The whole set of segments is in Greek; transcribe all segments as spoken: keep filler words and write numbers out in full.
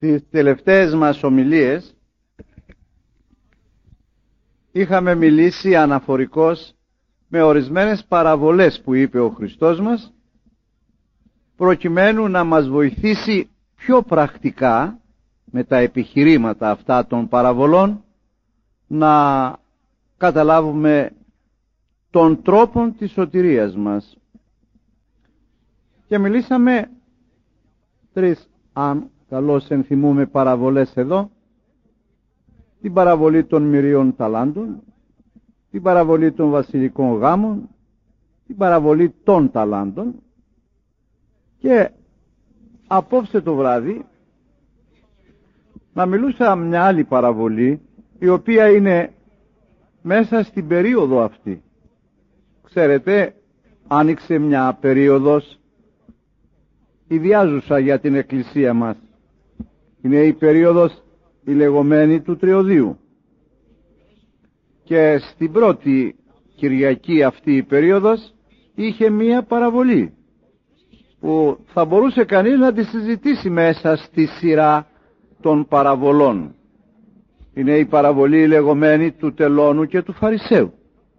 Στις τελευταίες μας ομιλίες είχαμε μιλήσει αναφορικώς με ορισμένες παραβολές που είπε ο Χριστός μας, προκειμένου να μας βοηθήσει πιο πρακτικά με τα επιχειρήματα αυτά των παραβολών να καταλάβουμε τον τρόπο της σωτηρίας μας. Και μιλήσαμε τρεις, αν καλώς ενθυμούμε, παραβολές εδώ: την παραβολή των μυρίων ταλάντων, την παραβολή των βασιλικών γάμων, την παραβολή των ταλάντων, και απόψε το βράδυ να μιλούσα μια άλλη παραβολή, η οποία είναι μέσα στην περίοδο αυτή. Ξέρετε, άνοιξε μια περίοδος ιδιάζουσα για την Εκκλησία μας. Είναι η περίοδος η λεγόμενη του Τριωδίου, και στην πρώτη Κυριακή αυτή η περίοδος είχε μία παραβολή που θα μπορούσε κανείς να τη συζητήσει μέσα στη σειρά των παραβολών. Είναι η παραβολή λεγόμενη του τελώνου και του Φαρισαίου.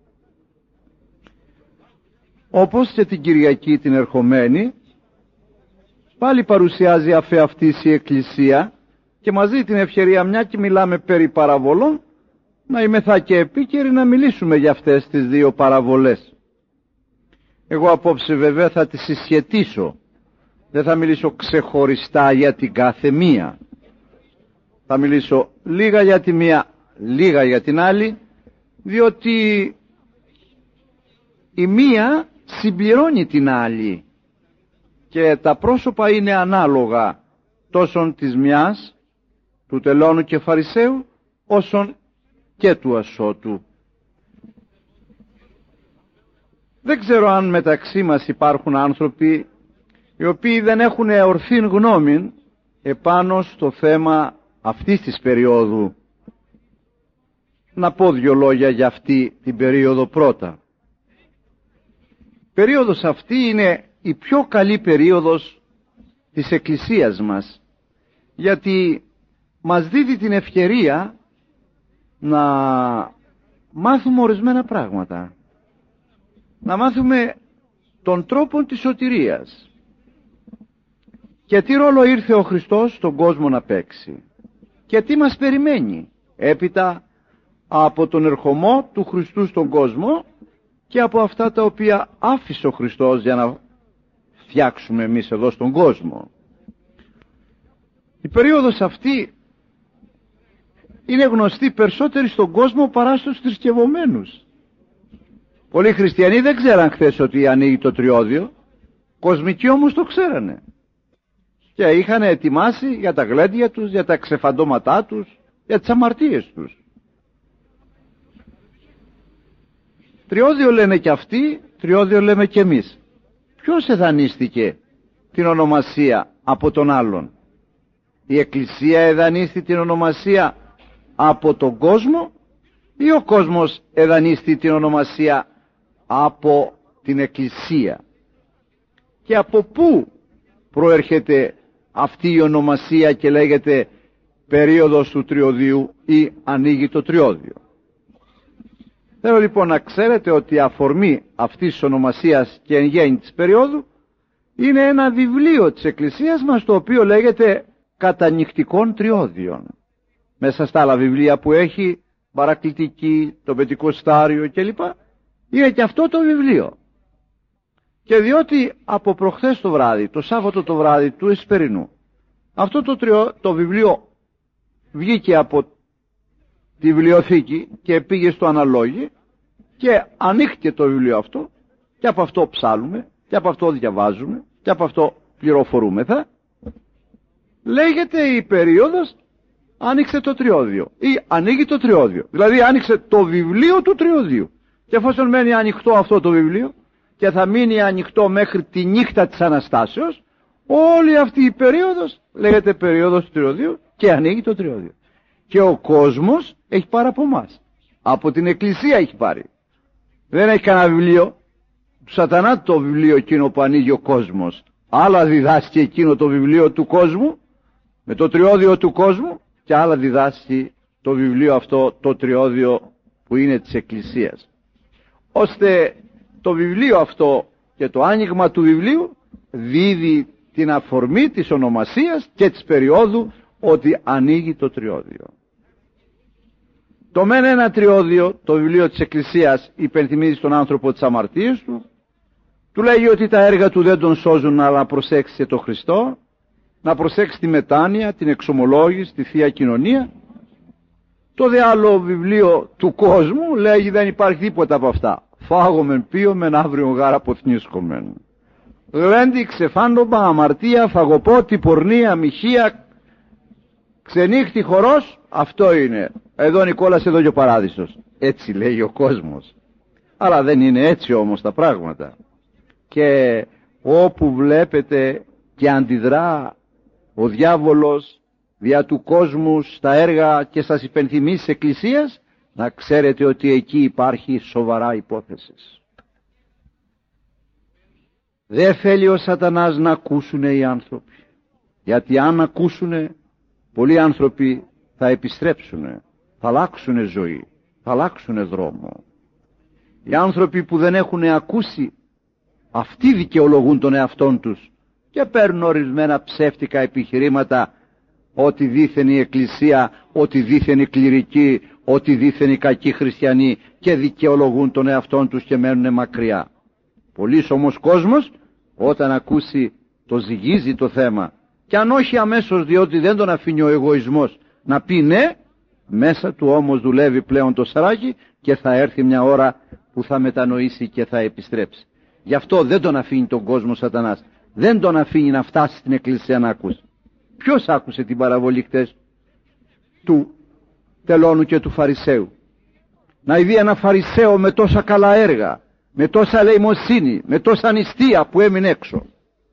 Όπως και την Κυριακή την ερχομένη, πάλι παρουσιάζει αφ' αυτής η Εκκλησία, και μαζί την ευκαιρία, μια και μιλάμε περί παραβολών, να είμεθα και επίκαιροι να μιλήσουμε για αυτές τις δύο παραβολές. Εγώ απόψε βέβαια θα τις συσχετίσω, δεν θα μιλήσω ξεχωριστά για την κάθε μία. Θα μιλήσω λίγα για τη μία, λίγα για την άλλη, διότι η μία συμπληρώνει την άλλη και τα πρόσωπα είναι ανάλογα τόσον της μιας, του τελώνου και Φαρισαίου, όσον και του ασώτου. Δεν ξέρω αν μεταξύ μας υπάρχουν άνθρωποι οι οποίοι δεν έχουν ορθή γνώμη επάνω στο θέμα αυτής της περίοδου. Να πω δυο λόγια για αυτή την περίοδο πρώτα. Η περίοδος αυτή είναι η πιο καλή περίοδος της Εκκλησίας μας, γιατί μας δίδει την ευκαιρία να μάθουμε ορισμένα πράγματα, να μάθουμε τον τρόπο της σωτηρίας και τι ρόλο ήρθε ο Χριστός στον κόσμο να παίξει και τι μας περιμένει έπειτα από τον ερχομό του Χριστού στον κόσμο και από αυτά τα οποία άφησε ο Χριστός για να φτιάξουμε εμείς εδώ στον κόσμο. Η περίοδος αυτή είναι γνωστή περισσότεροι στον κόσμο παρά στους θρησκευομένους. Πολλοί χριστιανοί δεν ξέραν χθες ότι ανοίγει το τριώδιο, κοσμικοί όμως το ξέρανε και είχαν ετοιμάσει για τα γλέντια τους, για τα ξεφαντώματά τους, για τις αμαρτίες τους. Τριώδιο λένε και αυτοί, τριώδιο λέμε και εμείς. Ποιος εδανίστηκε την ονομασία από τον άλλον? Η Εκκλησία εδανίστη την ονομασία από τον κόσμο, ή ο κόσμος εδανίστη την ονομασία από την Εκκλησία? Και από πού προέρχεται αυτή η ονομασία και λέγεται περίοδος του τριωδίου ή ανοίγει το τριώδιο? Θέλω λοιπόν να ξέρετε ότι η αφορμή αυτής της ονομασίας και εν γέννη της περίοδου είναι ένα βιβλίο της Εκκλησίας μας, το οποίο λέγεται Κατανυκτικών Τριώδιων. Μέσα στα άλλα βιβλία που έχει, Παρακλητική, το Πεντηκοστάριο κλπ, είναι και αυτό το βιβλίο. Και διότι από προχθές το βράδυ, το Σάββατο το βράδυ του Εσπερινού, αυτό το, τριώ, το βιβλίο βγήκε από τη βιβλιοθήκη και πήγε στο αναλόγι και ανοίχτηκε το βιβλίο αυτό, και από αυτό ψάλουμε και από αυτό διαβάζουμε και από αυτό πληροφορούμεθα. Λέγεται η περίοδος άνοιξε το τριώδιο ή ανοίγει το τριώδιο, δηλαδή άνοιξε το βιβλίο του τριωδίου. Και εφόσον μένει ανοιχτό αυτό το βιβλίο και θα μείνει ανοιχτό μέχρι τη νύχτα της Αναστάσεως, όλη αυτή η περίοδος λέγεται περίοδος του τριωδίου και ανοίγει το τριώδιο. Και ο κόσμος έχει πάρει από εμάς, από την Εκκλησία έχει πάρει. Δεν έχει κανένα βιβλίο του σατανά το βιβλίο εκείνο που ανοίγει ο κόσμος. Άλλα διδάσκει εκείνο το βιβλίο του κόσμου, με το τριώδιο του κόσμου και άλλα διδάσκει το βιβλίο αυτό, το τριώδιο που είναι της Εκκλησίας. Ώστε το βιβλίο αυτό και το άνοιγμα του βιβλίου δίδει την αφορμή της ονομασίας και της περίοδου ότι ανοίγει το τριώδιο. Το μεν ένα τριώδιο, το βιβλίο της Εκκλησίας, υπενθυμίζει στον άνθρωπο τις αμαρτίες του, του λέγει ότι τα έργα του δεν τον σώζουν, αλλά να προσέξει το Χριστό, να προσέξει τη μετάνοια, την εξομολόγηση, τη Θεία Κοινωνία. Το δε άλλο βιβλίο του κόσμου λέγει δεν υπάρχει τίποτα από αυτά. Φάγομεν, πίωμεν, αύριο γάρα ποθνίσκομεν. Γλέντι, ξεφάντομα, αμαρτία, φαγοπότη, πορνεία, μοιχεία, ξενύχτη, χορός, αυτό είναι. Εδώ Νικόλας, εδώ και ο παράδεισος. Έτσι λέει ο κόσμος. Αλλά δεν είναι έτσι όμως τα πράγματα. Και όπου βλέπετε και αντιδρά ο διάβολος δια του κόσμου στα έργα και σας υπενθυμίσεις Εκκλησίας, να ξέρετε ότι εκεί υπάρχει σοβαρά υπόθεση. Δεν θέλει ο σατανάς να ακούσουνε οι άνθρωποι, γιατί αν ακούσουνε πολλοί άνθρωποι θα επιστρέψουνε, θα αλλάξουνε ζωή, θα αλλάξουνε δρόμο. Οι άνθρωποι που δεν έχουν ακούσει, αυτοί δικαιολογούν τον εαυτόν τους και παίρνουν ορισμένα ψεύτικα επιχειρήματα, ότι δήθεν η Εκκλησία, ότι δήθεν η κληρικοί, ότι δήθεν οι κακοί χριστιανοί, και δικαιολογούν τον εαυτόν τους και μένουν μακριά. Πολύς όμως κόσμος όταν ακούσει το ζυγίζει το θέμα, και αν όχι αμέσως, διότι δεν τον αφήνει ο εγωισμός να πει ναι, μέσα του όμως δουλεύει πλέον το σαράκι και θα έρθει μια ώρα που θα μετανοήσει και θα επιστρέψει. Γι' αυτό δεν τον αφήνει τον κόσμο σατανάς, δεν τον αφήνει να φτάσει στην Εκκλησία να ακούσει. Ποιος άκουσε την παραβολή χτες του τελώνου και του Φαρισαίου? Να ειδεί ένα Φαρισαίο με τόσα καλά έργα, με τόσα ελεημοσύνη, με τόσα νηστεία που έμεινε έξω.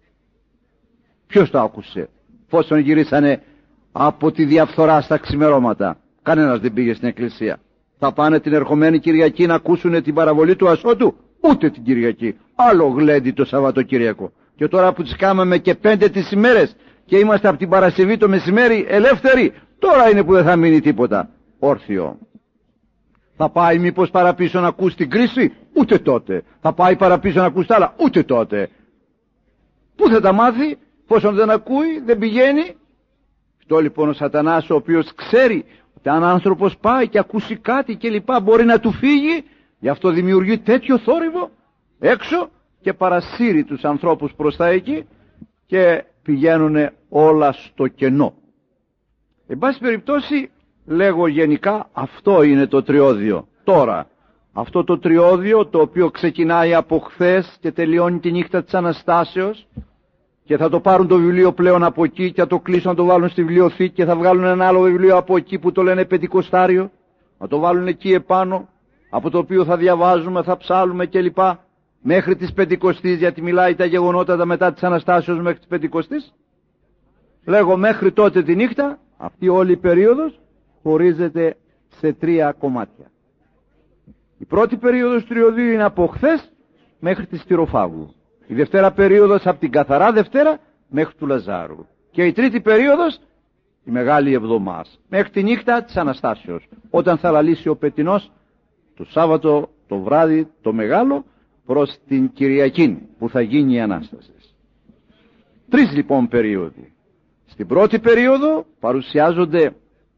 Ποιος το άκουσε? Φόσον γυρίσανε από τη διαφθορά στα ξημερώματα, κανένας δεν πήγε στην Εκκλησία. Θα πάνε την ερχομένη Κυριακή να ακούσουν την παραβολή του ασώτου? Ούτε την Κυριακή. Άλλο γλέντι το Σαββατοκύριακο. Και τώρα που τις κάμαμε και πέντε τις ημέρες και είμαστε από την Παρασκευή το μεσημέρι ελεύθεροι, τώρα είναι που δεν θα μείνει τίποτα όρθιο. Θα πάει μήπως παραπίσω να ακούσει την κρίση? Ούτε τότε. Θα πάει παραπίσω να ακούσει τα άλλα? Ούτε τότε. Πού θα τα μάθει? Πόσον δεν ακούει, δεν πηγαίνει. Αυτό λοιπόν ο σατανάς, ο οποίος ξέρει ότι αν άνθρωπος πάει και ακούσει κάτι και λοιπά μπορεί να του φύγει, γι' αυτό δημιουργεί τέτοιο θόρυβο έξω και παρασύρει τους ανθρώπους προς τα εκεί και πηγαίνουν όλα στο κενό. Εν πάση περιπτώσει, λέγω γενικά, αυτό είναι το τριώδιο. Τώρα, αυτό το τριώδιο, το οποίο ξεκινάει από χθες και τελειώνει τη νύχτα της Αναστάσεως, και θα το πάρουν το βιβλίο πλέον από εκεί και θα το κλείσουν, να το βάλουν στη βιβλιοθήκη και θα βγάλουν ένα άλλο βιβλίο από εκεί που το λένε Πεντηκοστάριο, να το βάλουν εκεί επάνω, από το οποίο θα διαβάζουμε, θα ψάλουμε κλπ. Μέχρι της Πεντηκοστής, γιατί μιλάει τα γεγονότα μετά της Αναστάσεως μέχρι της Πεντηκοστής. Λέγω μέχρι τότε τη νύχτα, αυτή όλη η περίοδος χωρίζεται σε τρία κομμάτια. Η πρώτη περίοδος του τριωδίου είναι από χθες μέχρι τη Στυροφάγου. Η δευτέρα περίοδος από την καθαρά Δευτέρα μέχρι του Λαζάρου. Και η τρίτη περίοδος, η Μεγάλη Εβδομάδα, μέχρι τη νύχτα της Αναστάσεως, όταν θα λαλήσει ο πετεινός το Σάββατο το βράδυ το μεγάλο προς την Κυριακή που θα γίνει η Ανάσταση. Τρεις λοιπόν περίοδοι. Στην πρώτη περίοδο παρουσιάζονται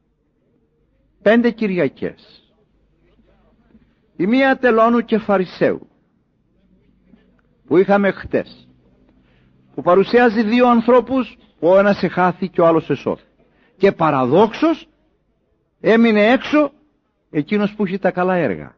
πέντε Κυριακές. Η μία τελώνου και Φαρισαίου που είχαμε χτες, που παρουσιάζει δύο ανθρώπους, ο ένας εχάθη και ο άλλος εσώθη, και παραδόξως έμεινε έξω εκείνος που είχε τα καλά έργα,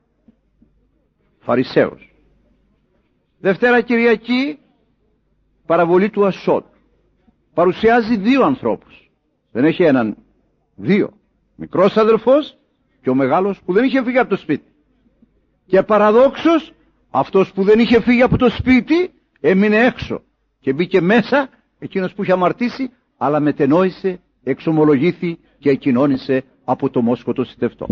Φαρισαίος. Δευτέρα Κυριακή, παραβολή του ασώτου, παρουσιάζει δύο ανθρώπους, δεν έχει έναν, δύο, μικρός αδελφός και ο μεγάλος που δεν είχε φύγει από το σπίτι, και παραδόξως αυτός που δεν είχε φύγει από το σπίτι έμεινε έξω και μπήκε μέσα εκείνος που είχε αμαρτήσει, αλλά μετενόησε, εξομολογήθη και εκοινώνησε από το μόσχο το σιτευτό.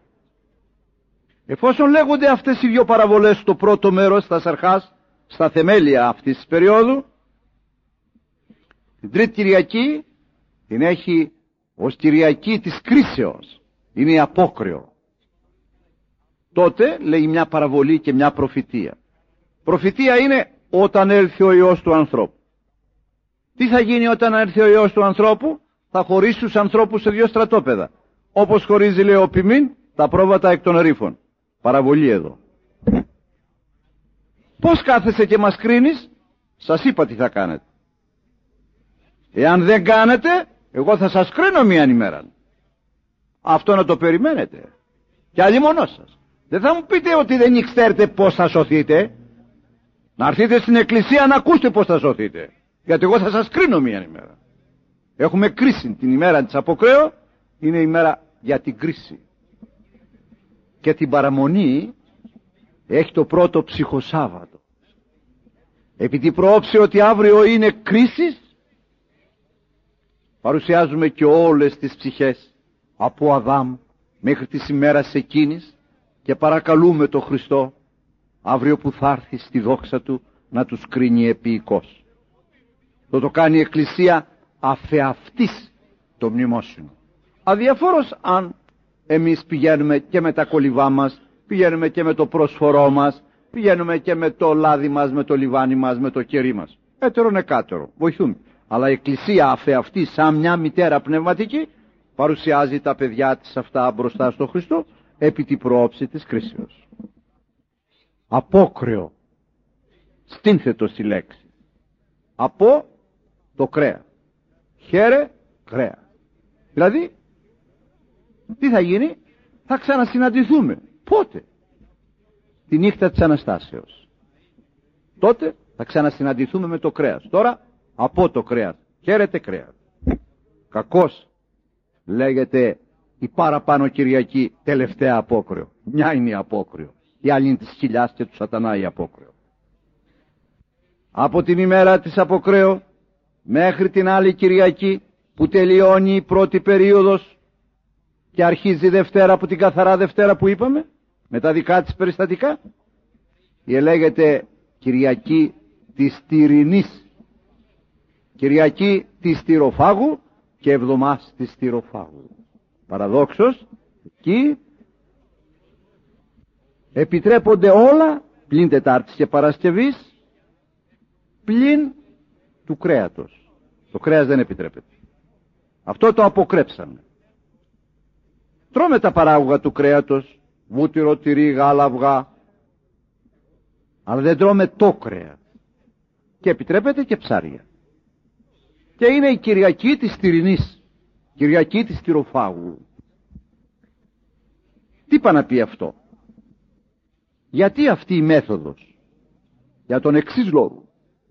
Εφόσον λέγονται αυτές οι δύο παραβολές στο πρώτο μέρος, στα σαρχάς, στα θεμέλια αυτής της περίοδου, την Τρίτη Κυριακή την έχει ως Κυριακή της κρίσεως, είναι η απόκριο. Τότε λέει μια παραβολή και μια προφητεία. Προφητεία είναι όταν έλθει ο Υιός του ανθρώπου. Τι θα γίνει όταν έρθει ο Υιός του ανθρώπου? Θα χωρίσει τους ανθρώπους σε δύο στρατόπεδα, όπως χωρίζει, λέει, ο ποιμήν τα πρόβατα εκ των ρήφων. Παραβολή εδώ. Πώς κάθεσαι και μας κρίνεις? Σας είπα τι θα κάνετε. Εάν δεν κάνετε, εγώ θα σας κρίνω μίαν ημέρα. Αυτό να το περιμένετε. Και αλλήμωνός σας. Δεν θα μου πείτε ότι δεν ξέρετε πώς θα σωθείτε. Να έρθετε στην εκκλησία να ακούσετε πώς θα σωθείτε. Γιατί εγώ θα σας κρίνω μίαν ημέρα. Έχουμε κρίση την ημέρα της Αποκρέω. Είναι η ημέρα για την κρίση. Και την παραμονή έχει το πρώτο ψυχοσάββατο. Επειδή προόψε ότι αύριο είναι κρίσης, παρουσιάζουμε και όλες τις ψυχές από Αδάμ μέχρι της ημέρας εκείνης και παρακαλούμε τον Χριστό αύριο που θα έρθει στη δόξα του να τους κρίνει επίοικος. Το το κάνει η Εκκλησία αφεαυτής το μνημόσυνο. Αδιαφόρος αν εμείς πηγαίνουμε και με τα κολυβά μας, πηγαίνουμε και με το πρόσφορό μας, πηγαίνουμε και με το λάδι μας, με το λιβάνι μας, με το κερί μας. Έτερον εκάτερο, βοηθούμε. Αλλά η Εκκλησία αφεαυτή σαν μια μητέρα πνευματική παρουσιάζει τα παιδιά της αυτά μπροστά στο Χριστό επί την προόψη της κρίσεως. Απόκρεο, στήνθετο στη λέξη. Από το κρέα. Χαίρε κρέα. Δηλαδή, τι θα γίνει? Θα ξανασυναντηθούμε. Πότε? Τη νύχτα της Αναστάσεως. Τότε θα ξανασυναντηθούμε με το κρέας. Τώρα από το κρέας. Χαίρετε κρέας. Κακώς λέγεται η παραπάνω Κυριακή τελευταία απόκριο. Μια είναι η απόκριο. Η άλλη είναι της χιλιάς και του σατανά η απόκριο. Από την ημέρα της Αποκρέω μέχρι την άλλη Κυριακή που τελειώνει η πρώτη περίοδος και αρχίζει η Δευτέρα, από την καθαρά Δευτέρα που είπαμε, με τα δικά της περιστατικά, η λέγεται Κυριακή της Τυρινής, Κυριακή της Τυροφάγου και εβδομάς της Τυροφάγου. Παραδόξως, εκεί επιτρέπονται όλα πλην Τετάρτης και Παρασκευής, πλην του κρέατος. Το κρέας δεν επιτρέπεται. Αυτό το αποκρέψαμε. Τρώμε τα παράγωγα του κρέατος, βούτυρο, τυρί, γάλα, αυγά, αλλά δεν τρώμε το κρέας. Και επιτρέπεται και ψάρια. Και είναι η Κυριακή της Τυρινής, Κυριακή της Τυροφάγου. Τι πάει να πει αυτό? Γιατί αυτή η μέθοδος? Για τον εξής λόγο.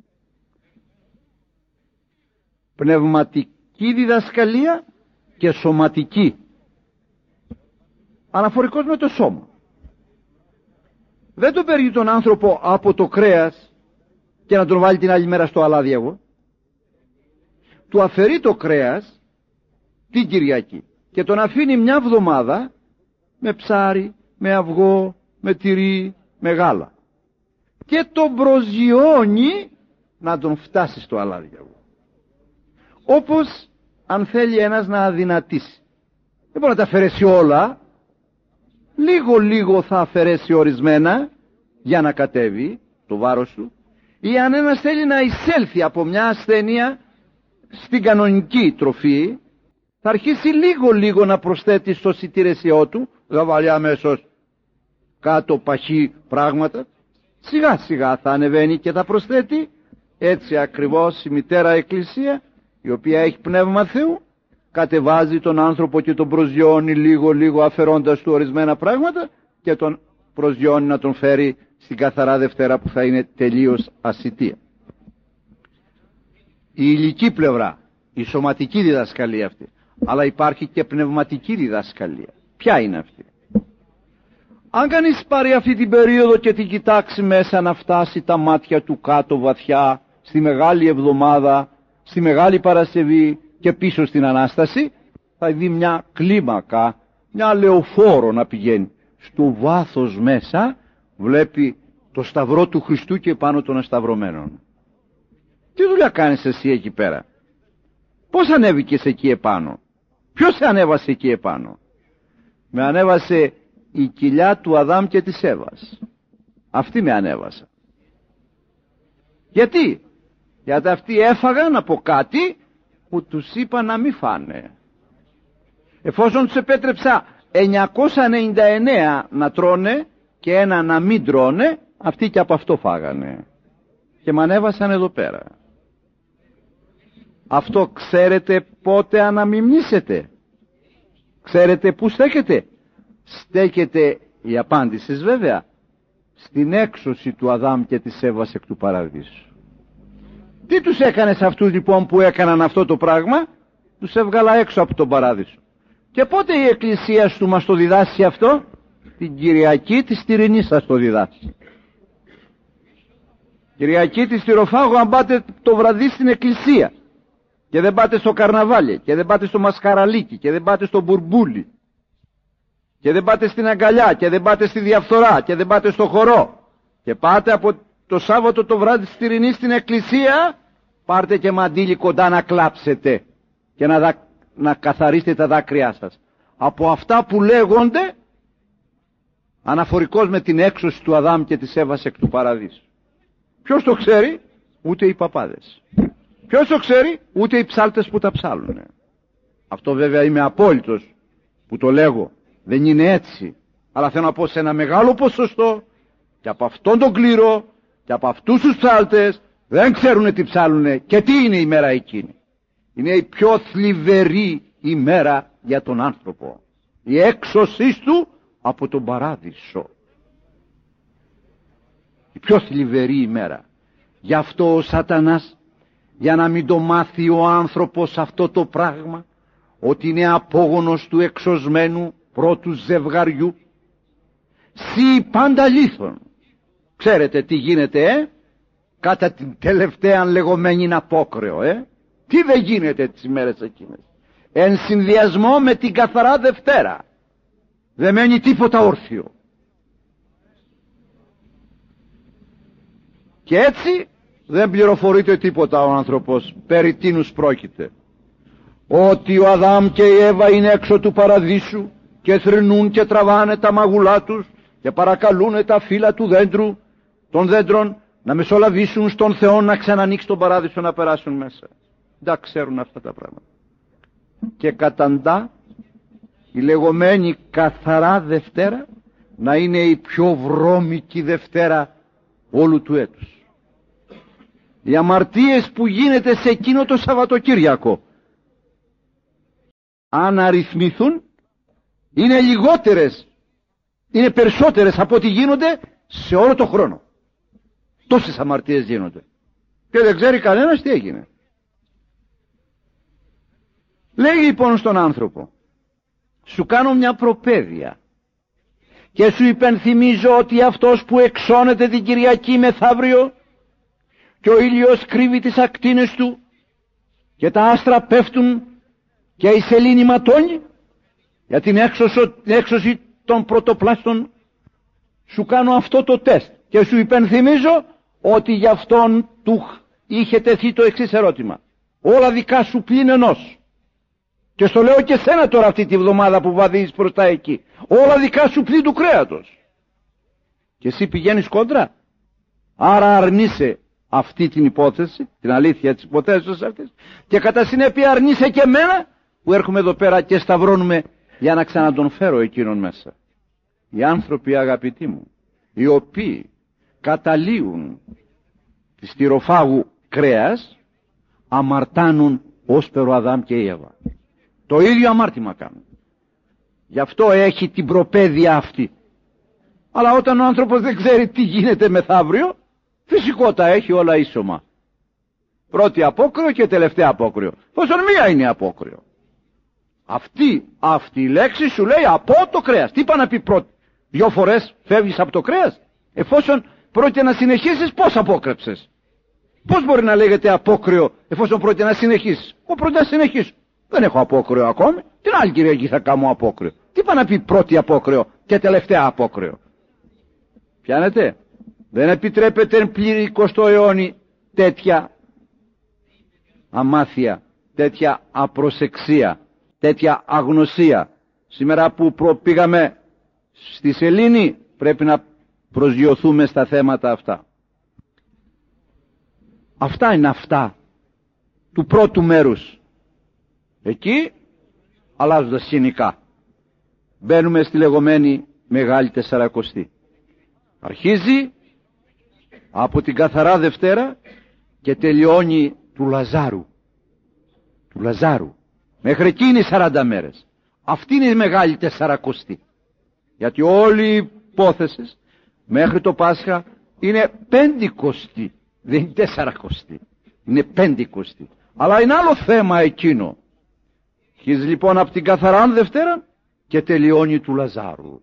Πνευματική διδασκαλία και σωματική. Αναφορικός με το σώμα. Δεν τον παίρνει τον άνθρωπο από το κρέας και να τον βάλει την άλλη μέρα στο αλάδιαγο. Του αφαιρεί το κρέας την Κυριακή και τον αφήνει μια εβδομάδα με ψάρι, με αυγό, με τυρί, με γάλα. Και τον προσγειώνει να τον φτάσει στο αλάδιαγο. Όπως αν θέλει ένας να αδυνατήσει. Δεν μπορεί να τα αφαιρέσει όλα. Λίγο λίγο θα αφαιρέσει ορισμένα για να κατέβει το βάρος του. Ή αν ένας θέλει να εισέλθει από μια ασθένεια στην κανονική τροφή, θα αρχίσει λίγο λίγο να προσθέτει στο σιτηρεσιό του, θα βάλει αμέσως κάτω παχύ πράγματα, σιγά σιγά θα ανεβαίνει και θα προσθέτει. Έτσι ακριβώς η μητέρα Εκκλησία, η οποία έχει πνεύμα Θεού, κατεβάζει τον άνθρωπο και τον προσγειώνει λίγο λίγο αφαιρώντας του ορισμένα πράγματα και τον προσγειώνει να τον φέρει στην καθαρά Δευτέρα που θα είναι τελείως ασιτία. Η υλική πλευρά, η σωματική διδασκαλία αυτή, αλλά υπάρχει και πνευματική διδασκαλία. Ποια είναι αυτή? Αν κανείς πάρει αυτή την περίοδο και την κοιτάξει μέσα, να φτάσει τα μάτια του κάτω βαθιά στη Μεγάλη Εβδομάδα, στη Μεγάλη Παρασκευή και πίσω στην Ανάσταση, θα δει μια κλίμακα, μια λεωφόρο να πηγαίνει. Στο βάθος μέσα βλέπει το σταυρό του Χριστού και πάνω των ασταυρωμένων. Τι δουλειά κάνεις εσύ εκεί πέρα? Πώς ανέβηκες εκεί επάνω? Ποιος σε ανέβασε εκεί επάνω? Με ανέβασε η κοιλιά του Αδάμ και της Εύας. Αυτοί με ανέβασαν. Γιατί? Γιατί αυτοί έφαγαν από κάτι που τους είπα να μην φάνε. Εφόσον τους επέτρεψα εννιακόσια ενενήντα εννέα να τρώνε και ένα να μην τρώνε, αυτοί και από αυτό φάγανε και με ανέβασαν εδώ πέρα. Αυτό ξέρετε πότε αναμιμνήσετε? Ξέρετε πού στέκεται? Στέκεται, η απάντηση βέβαια, στην έξωση του Αδάμ και της Εύας εκ του παραδείσου. Τι τους έκανε σε αυτούς λοιπόν που έκαναν αυτό το πράγμα? Τους έβγαλα έξω από τον παράδεισο. Και πότε η Εκκλησία σου μας το διδάσκει αυτό? Την Κυριακή της Τυρινής σας το διδάσκει. Κυριακή της Τυροφάγου, αν πάτε το βραδύ στην εκκλησία και δεν πάτε στο καρναβάλι και δεν πάτε στο μασκαραλίκι και δεν πάτε στο μπουρμπούλι και δεν πάτε στην αγκαλιά και δεν πάτε στη διαφθορά και δεν πάτε στο χορό και πάτε από το Σάββατο το βράδυ στη Τυρινή στην εκκλησία, πάρτε και μαντίλι κοντά να κλάψετε και να, δα... να καθαρίσετε τα δάκρυά σας από αυτά που λέγονται αναφορικώς με την έξωση του Αδάμ και της Εύας εκ του παραδείσου. Ποιος το ξέρει? Ούτε οι παπάδες. Ποιος το ξέρει? Ούτε οι ψάλτες που τα ψάλουνε. Αυτό βέβαια είμαι απόλυτος που το λέγω, δεν είναι έτσι, αλλά θέλω να πω σε ένα μεγάλο ποσοστό και από αυτόν τον κλήρο και από αυτούς τους ψάλτες δεν ξέρουν τι ψάλουνε και τι είναι η μέρα εκείνη. Είναι η πιο θλιβερή ημέρα για τον άνθρωπο, η έξωσή του από τον παράδεισο, η πιο θλιβερή ημέρα. Γι' αυτό ο Σατανάς, για να μην το μάθει ο άνθρωπος αυτό το πράγμα, ότι είναι απόγονος του εξωσμένου πρώτου ζευγαριού, σύ πάντα λίθον. Ξέρετε τι γίνεται, ε? Κατά την τελευταία λεγόμενη απόκρεο, ε? Τι δεν γίνεται τις ημέρες εκείνες? Εν συνδυασμό με την καθαρά Δευτέρα δεν μένει τίποτα όρθιο. Και έτσι δεν πληροφορείται τίποτα ο άνθρωπος περί τίνους πρόκειται. Ότι ο Αδάμ και η Εύα είναι έξω του παραδείσου και θρηνούν και τραβάνε τα μαγουλά τους και παρακαλούν τα φύλλα του δέντρου, των δέντρων, να μεσολαβήσουν στον Θεό να ξανανοίξει τον παράδεισο να περάσουν μέσα. Δεν ξέρουν αυτά τα πράγματα. Και καταντά η λεγόμενη καθαρά Δευτέρα να είναι η πιο βρώμικη Δευτέρα όλου του έτους. Οι αμαρτίες που γίνεται σε εκείνο το Σαββατοκύριακο, αν αριθμηθούν, είναι λιγότερες, είναι περισσότερες από ό,τι γίνονται σε όλο το χρόνο. Τόσες αμαρτίες γίνονται και δεν ξέρει κανένας τι έγινε. Λέει λοιπόν στον άνθρωπο, σου κάνω μια προπαίδεια και σου υπενθυμίζω ότι αυτός που εξώνεται την Κυριακή μεθαύριο και ο ήλιος κρύβει τις ακτίνες του και τα άστρα πέφτουν και η σελήνη ματώνει για την έξωσο, έξωση των πρωτοπλάστων, σου κάνω αυτό το τεστ και σου υπενθυμίζω ότι γι' αυτόν του είχε τεθεί το εξής ερώτημα: όλα δικά σου πλην ενός. Και στο λέω και σένα τώρα αυτή τη βδομάδα που βαδίζεις προς τα εκεί, όλα δικά σου πλην του κρέατος. Και εσύ πηγαίνεις κόντρα, άρα αρνείσαι αυτή την υπόθεση, την αλήθεια της υποθέσεως αυτής, και κατά συνέπεια αρνείσαι και εμένα που έρχομαι εδώ πέρα και σταυρώνουμε για να ξανατον φέρω εκείνον μέσα. Οι άνθρωποι, αγαπητοί μου, οι οποίοι καταλύουν τη στυροφάγου κρέας, αμαρτάνουν όσπερο Αδάμ και η Εύα. Το ίδιο αμάρτημα κάνουν. Γι' αυτό έχει την προπαίδεια αυτή. Αλλά όταν ο άνθρωπος δεν ξέρει τι γίνεται μεθαύριο, φυσικότα έχει όλα ίσωμα. Πρώτη απόκριο και τελευταία απόκριο. Πόσον μία είναι απόκριο. Αυτή, αυτή η λέξη σου λέει από το κρέας. Τι είπα να πει πρώτη? Δυο φορές φεύγεις από το κρέας. Εφόσον πρόκειται να συνεχίσεις, πώς απόκρεψες? Πώς μπορεί να λέγεται απόκριο εφόσον πρόκειται να συνεχίσεις? Εγώ πρόκειται να συνεχίσω. Δεν έχω απόκριο ακόμη. Την άλλη Κυριακή θα κάνω απόκριο. Τι είπα να πει πρώτη απόκριο και τελευταία απόκριο? Πιάνετε? Δεν επιτρέπεται εν πλήρη εικοστό αιώνη τέτοια αμάθεια τέτοια απροσεξία, τέτοια αγνωσία. Σήμερα που πήγαμε στη σελήνη πρέπει να προσγειωθούμε στα θέματα αυτά. Αυτά είναι αυτά του πρώτου μέρους. Εκεί αλλάζουν τα σκηνικά. Μπαίνουμε στη λεγόμενη Μεγάλη Τεσσαρακοστή. Αρχίζει από την Καθαρά Δευτέρα και τελειώνει του Λαζάρου. Του Λαζάρου. Μέχρι εκείνη σαράντα μέρες. Αυτή είναι η Μεγάλη Τεσσαρακοστή. Γιατί όλη η υπόθεση μέχρι το Πάσχα είναι πεντηκοστή. Δεν είναι τεσσαρακοστή. Είναι πεντηκοστή. Αλλά είναι άλλο θέμα εκείνο. Αρχίζει λοιπόν από την Καθαρά Δευτέρα και τελειώνει του Λαζάρου.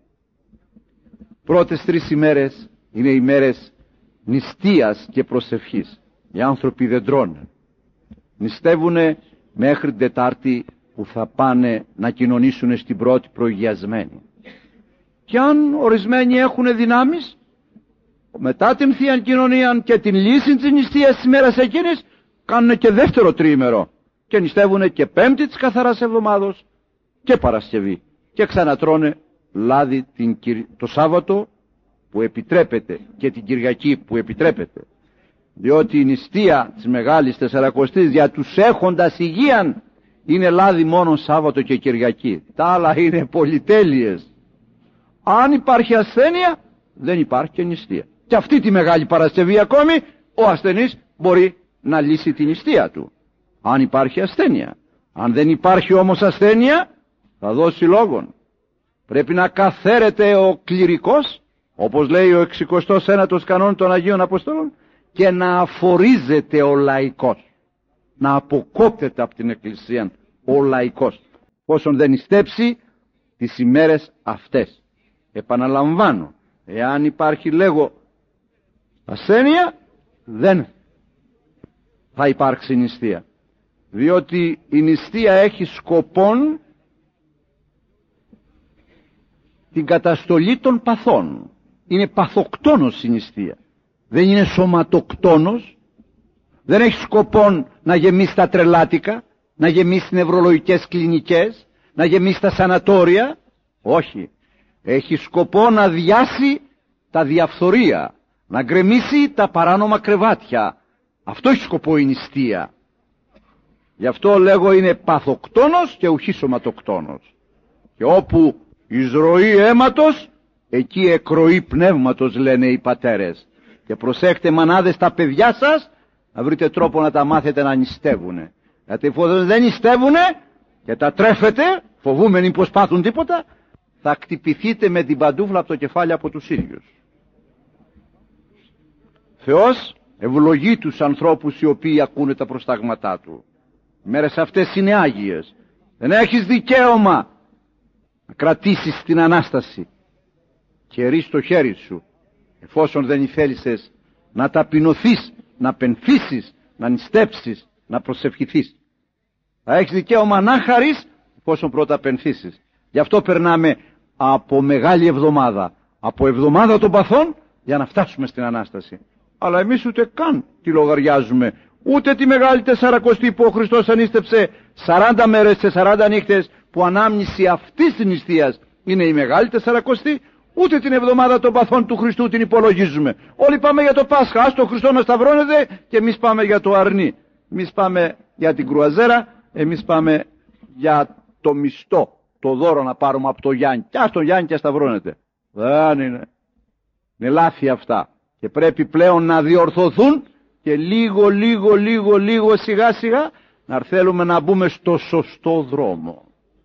Πρώτες τρεις ημέρες είναι ημέρες νηστείας και προσευχής. Οι άνθρωποι δεν τρώνε. Νηστεύουνε μέχρι την Τετάρτη που θα πάνε να κοινωνήσουν στην πρώτη προηγιασμένη. Και αν ορισμένοι έχουν δυνάμεις, μετά την Θεία Κοινωνία και την λύση της νηστείας της ημέρας εκείνης, κάνουν και δεύτερο τριήμερο και νηστεύουν και Πέμπτη της Καθαράς Εβδομάδος και Παρασκευή και ξανατρώνε λάδι την, το Σάββατο που επιτρέπεται και την Κυριακή που επιτρέπεται, διότι η νηστεία της Μεγάλης Τεσσαρακοστής για τους έχοντας υγείαν είναι λάδι μόνο Σάββατο και Κυριακή. Τα άλλα είναι πολυτέλειες. Αν υπάρχει ασθένεια δεν υπάρχει και νηστεία. Και αυτή τη Μεγάλη Παρασκευή ακόμη ο ασθενής μπορεί να λύσει την νηστεία του, αν υπάρχει ασθένεια. Αν δεν υπάρχει όμως ασθένεια θα δώσει λόγον. Πρέπει να καθαίρεται ο κληρικός, όπως λέει ο εξηκοστός ένατος κανόν των Αγίων Αποστόλων, και να αφορίζεται ο λαϊκός, να αποκόπτεται από την Εκκλησία ο λαϊκός, όσον δεν νηστέψει τις ημέρες αυτές. Επαναλαμβάνω, εάν υπάρχει λέγω ασθένεια δεν θα υπάρξει νηστεία, διότι η νηστεία έχει σκοπόν την καταστολή των παθών. Είναι παθοκτόνος η νηστεία, δεν είναι σωματοκτόνος. Δεν έχει σκοπόν να γεμίσει τα τρελάτικα, να γεμίσει νευρολογικές κλινικές, να γεμίσει τα σανατόρια. Όχι, έχει σκοπό να διάσει τα διαφθορία, να γκρεμίσει τα παράνομα κρεβάτια. Αυτό έχει σκοπό η νηστεία. Γι' αυτό λέγω είναι παθοκτόνος και ουχή σωματοκτόνος. Και όπου εισρωή αίματος, εκεί εκροή πνεύματος, λένε οι πατέρες. Και προσέχτε μανάδες τα παιδιά σας, να βρείτε τρόπο να τα μάθετε να νηστεύουνε. Γιατί εφόσον δεν νηστεύουνε και τα τρέφετε, φοβούμενοι πως πάθουν τίποτα, θα κτυπηθείτε με την παντούφλα από το κεφάλι από τους ίδιους. Θεός ευλογεί τους ανθρώπους οι οποίοι ακούνε τα προστάγματά Του. Οι μέρες αυτές είναι άγιες. Δεν έχεις δικαίωμα να κρατήσεις την Ανάσταση κερί στο χέρι σου, εφόσον δεν θέλησες να ταπεινωθείς, να πενθήσεις, να νηστέψεις, να προσευχηθείς. Θα έχεις δικαίωμα να χαρείς εφόσον πρώτα πενθήσεις. Γι' αυτό περνάμε από Μεγάλη Εβδομάδα, από Εβδομάδα των Παθών, για να φτάσουμε στην Ανάσταση. Αλλά εμείς ούτε καν τη λογαριάζουμε, ούτε τη Μεγάλη Τεσσαρακοστή που ο Χριστός ανίστεψε σαράντα μέρες και σαράντα νύχτες, που ανάμνηση αυτής της νηστείας είναι η Μεγάλη Τεσσαρακοστή, ούτε την Εβδομάδα των Παθών του Χριστού την υπολογίζουμε. Όλοι πάμε για το Πάσχα, ας το Χριστό να σταυρώνεται, και εμείς πάμε για το αρνί. Εμείς πάμε για την κρουαζέρα, εμείς πάμε για το μισθό, το δώρο να πάρουμε από το Γιάννη. Και ας τον Γιάννη και σταυρώνεται. Δεν είναι. Είναι λάθη αυτά. Και πρέπει πλέον να διορθωθούν και λίγο, λίγο, λίγο, λίγο, σιγά σιγά να θέλουμε να μπούμε στο σωστό δρόμο.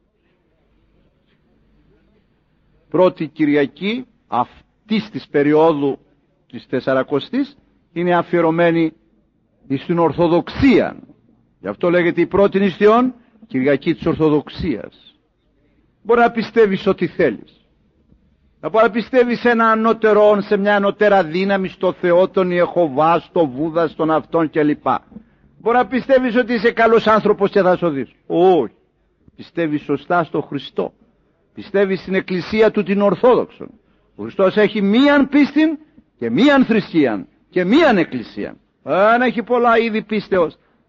Πρώτη Κυριακή αυτής της περίοδου της Τεσσαρακοστής είναι αφιερωμένη στην Ορθοδοξία. Γι' αυτό λέγεται η πρώτη νηστείων Κυριακή της Ορθοδοξίας. Μπορεί να πιστεύεις ό,τι θέλεις. Να μπορεί να πιστεύεις σε ένα ανώτερο, σε μια ανώτερα δύναμη, στο Θεό, τον Ιεχωβά, στο Βούδα, στον αυτόν κλπ. Μπορεί να πιστεύεις ότι είσαι καλός άνθρωπος και θα σωθείς. Όχι. Πιστεύεις σωστά στο Χριστό. Πιστεύεις στην Εκκλησία του την Ορθόδοξον. Ο Χριστός έχει μίαν πίστην και μίαν θρησκείαν και μίαν Εκκλησία. Δεν έχει πολλά είδη πίστεως.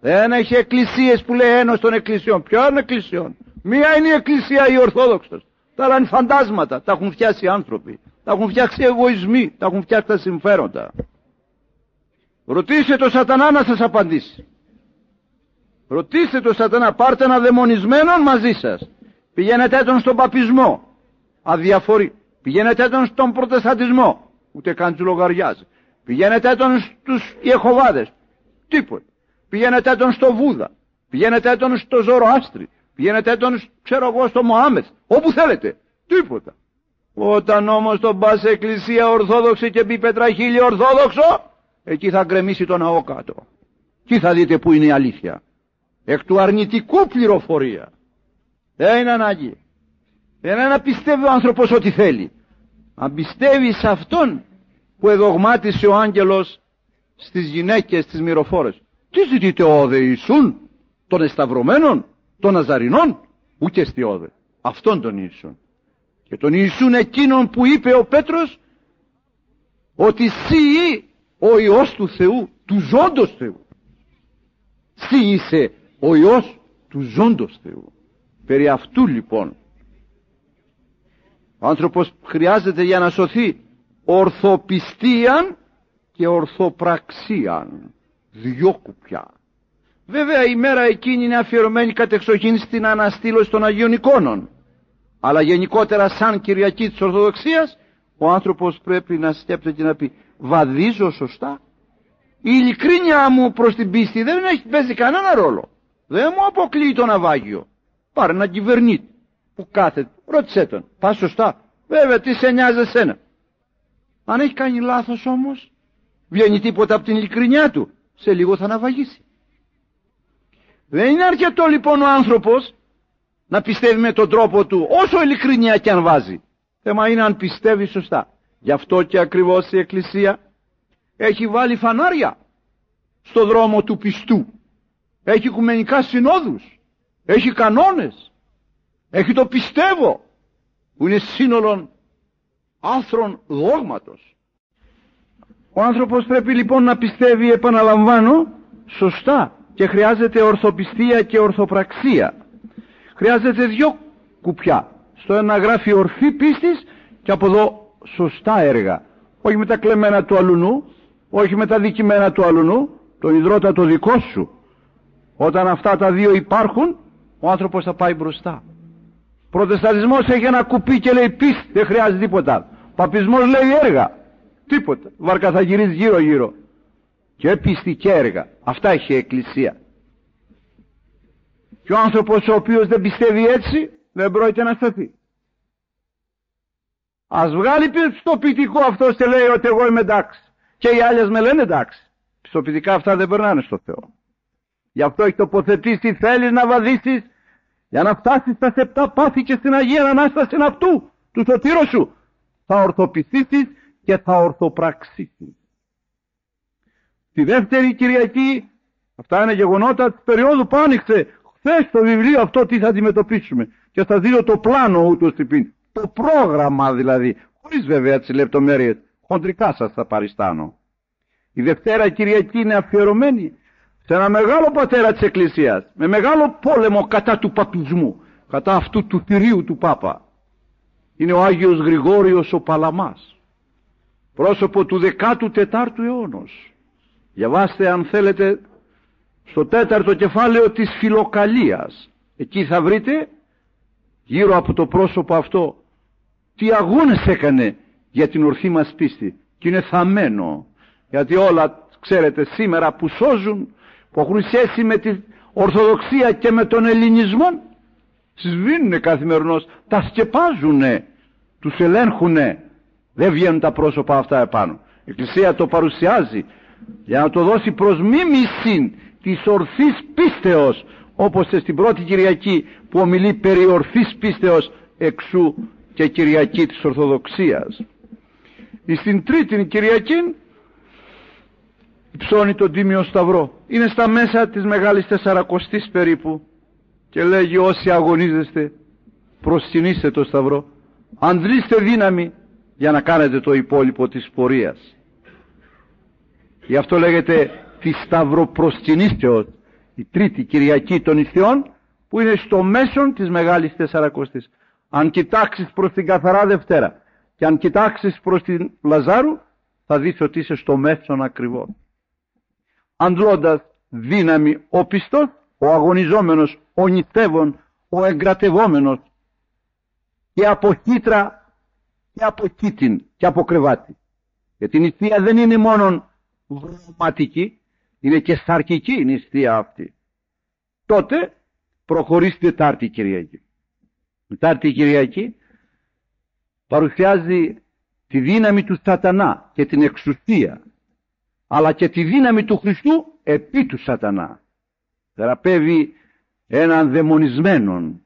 Δεν έχει εκκλησίες που λέει ένος των εκκλησιών. Ποιον εκκλησιών? Μία είναι η εκκλησία η Ορθόδοξος. Τα άλλα είναι φαντάσματα. Τα έχουν φτιάξει οι άνθρωποι. Τα έχουν φτιάξει οι εγωισμοί. Τα έχουν φτιάξει τα συμφέροντα. Ρωτήστε το σατανά να σας απαντήσει. Ρωτήστε το σατανά. Πάρτε ένα δαιμονισμένο μαζί σας. Πηγαίνετε τον στον παπισμό. Αδιαφορεί. Πηγαίνετε τον στον προτεσταντισμό. Ούτε καν του λογαριάζει. Πηγαίνετε τον στους Ιεχωβάδες. Τίποτα. Πηγαίνετε τον στο Βούδα. Πηγαίνετε τον στο Ζωροάστρι. Πηγαίνετε τον, ξέρω εγώ, στο Μωάμεθ. Όπου θέλετε. Τίποτα. Όταν όμως τον πας σε εκκλησία ορθόδοξη και πει πετραχίλι ορθόδοξο, εκεί θα γκρεμίσει το ναό κάτω. Εκεί θα δείτε που είναι η αλήθεια. Εκ του αρνητικού πληροφορία. Δεν είναι ανάγκη. Δεν είναι να πιστεύει ο άνθρωπος ό,τι θέλει. Αν πιστεύει σε αυτόν που εδογμάτισε ο άγγελος στις γυναίκες, στις μυροφόρες. Τι ζητείτε όδε Ιησούν, των εσταυρωμένων, των Ναζαρινών? Ούτε στη όδε. Αυτόν τον Ιησούν. Και τον Ιησούν εκείνον που είπε ο Πέτρος ότι «Συ ο Υιός του Θεού, του ζώντος Θεού». «Συ είσαι ο Υιός του ζώντος Θεού». Περί αυτού λοιπόν ο άνθρωπος χρειάζεται για να σωθεί ορθοπιστίαν και ορθοπραξίαν. Δυο κουπιά. Βέβαια η μέρα εκείνη είναι αφιερωμένη κατεξοχήν στην αναστήλωση των Αγίων Εικόνων. Αλλά γενικότερα σαν Κυριακή της Ορθοδοξίας ο άνθρωπος πρέπει να σκέφτεται και να πει βαδίζω σωστά? Η ειλικρίνειά μου προς την πίστη δεν έχει παίζει κανένα ρόλο. Δεν μου αποκλείει το ναυάγιο. Πάρε έναν κυβερνήτη που κάθεται, ρώτησέ τον, πας σωστά? Βέβαια, τι σε νοιάζει εσένα? Αν έχει κάνει λάθος όμως, βγαίνει τίποτα από την ειλικρινιά του, σε λίγο θα ναυαγίσει. Δεν είναι αρκετό λοιπόν ο άνθρωπος να πιστεύει με τον τρόπο του, όσο ειλικρινιά και αν βάζει. Θέμα είναι αν πιστεύει σωστά. Γι' αυτό και ακριβώς η Εκκλησία έχει βάλει φανάρια στο δρόμο του πιστού. Έχει οικουμενικά συνόδους. Έχει κανόνες. Έχει το πιστεύω που είναι σύνολον άρθρων δόγματος. Ο άνθρωπος πρέπει λοιπόν να πιστεύει, επαναλαμβάνω, σωστά και χρειάζεται ορθοπιστία και ορθοπραξία. Χρειάζεται δυο κουπιά. Στο ένα γράφει ορθή πίστης και από εδώ σωστά έργα. Όχι με τα κλεμμένα του αλουνού, όχι με τα δικημένα του αλουνού, τον ιδρώτα το δικό σου. Όταν αυτά τα δύο υπάρχουν, ο άνθρωπος θα πάει μπροστά. Προτεσταντισμός έχει ένα κουπί και λέει πίστη, δεν χρειάζεται τίποτα. Παπισμός λέει έργα, τίποτα. Βάρκα θα γυρίζει γύρω γύρω. Και πίστη και έργα. Αυτά έχει η Εκκλησία. Και ο άνθρωπος ο οποίος δεν πιστεύει έτσι δεν πρόκειται να σταθεί. Ας βγάλει πιστοποιητικό αυτός και λέει ότι εγώ είμαι εντάξει. Και οι άλλες με λένε εντάξει. Πιστοποιητικά αυτά δεν περνάνε στο Θεό. Γι' αυτό έχει τοποθετήσει, θέλεις να βαδίσεις για να φτάσεις στα επτά πάθη και στην Αγία Ανάσταση αυτού του σωτήρου σου. Θα ορθοπιστήσεις και θα ορθοπραξίσεις. Τη δεύτερη Κυριακή, αυτά είναι γεγονότα της περίοδου που άνοιξε χθες το βιβλίο αυτό, τι θα αντιμετωπίσουμε. Και θα δίνω το πλάνο ούτως τυπήν. Το πρόγραμμα δηλαδή, χωρίς βέβαια τις λεπτομέρειες, χοντρικά σας θα παριστάνω. Η Δευτέρα Κυριακή είναι αφιερωμένη σε ένα μεγάλο πατέρα της Εκκλησίας, με μεγάλο πόλεμο κατά του παπισμού, κατά αυτού του θηρίου του Πάπα. Είναι ο Άγιος Γρηγόριος ο Παλαμάς, πρόσωπο του δεκάτου τετάρτου αιώνος. Διαβάστε αν θέλετε στο τέταρτο κεφάλαιο της Φιλοκαλίας. Εκεί θα βρείτε γύρω από το πρόσωπο αυτό τι αγώνες έκανε για την ορθή μας πίστη. Και είναι θαμμένο, γιατί όλα ξέρετε σήμερα που σώζουν, που έχουν σχέση με την Ορθοδοξία και με τον Ελληνισμό, σβήνουνε καθημερινώς, τα σκεπάζουνε, τους ελέγχουνε, δεν βγαίνουν τα πρόσωπα αυτά επάνω. Η Εκκλησία το παρουσιάζει για να το δώσει προς μίμηση της ορθής πίστεως, όπως στην πρώτη Κυριακή που ομιλεί περί ορθής πίστεως, εξού και Κυριακή της Ορθοδοξίας. Στην τρίτη Κυριακή υψώνει τον Τίμιο Σταυρό. Είναι στα μέσα της Μεγάλης Τεσσαρακοστής περίπου και λέγει όσοι αγωνίζεστε προσκυνήστε το Σταυρό, αντλήστε δύναμη για να κάνετε το υπόλοιπο της πορείας. Γι' αυτό λέγεται τη σταυροπροσκυνήσεως, η τρίτη Κυριακή των Νηστείων, που είναι στο μέσον της Μεγάλης Τεσσαρακοστής. Αν κοιτάξεις προς την Καθαρά Δευτέρα και αν κοιτάξεις προς την Λαζάρου, θα δεις ότι είσαι στο μέσον ακριβώς. Αντλώντας δύναμη ο πιστός, ο αγωνιζόμενος, ο νηστεύων, ο εγκρατευόμενος, και από κύτρα και από κήτην και από κρεβάτι. Γιατί η νηστεία δεν είναι μόνο βρωματική, είναι και σαρκική η νηστεία αυτή. Τότε προχωρεί στη Τετάρτη Κυριακή. Η Τετάρτη Κυριακή παρουσιάζει τη δύναμη του σατανά και την εξουσία, αλλά και τη δύναμη του Χριστού επί του σατανά. Θεραπεύει έναν δαιμονισμένον.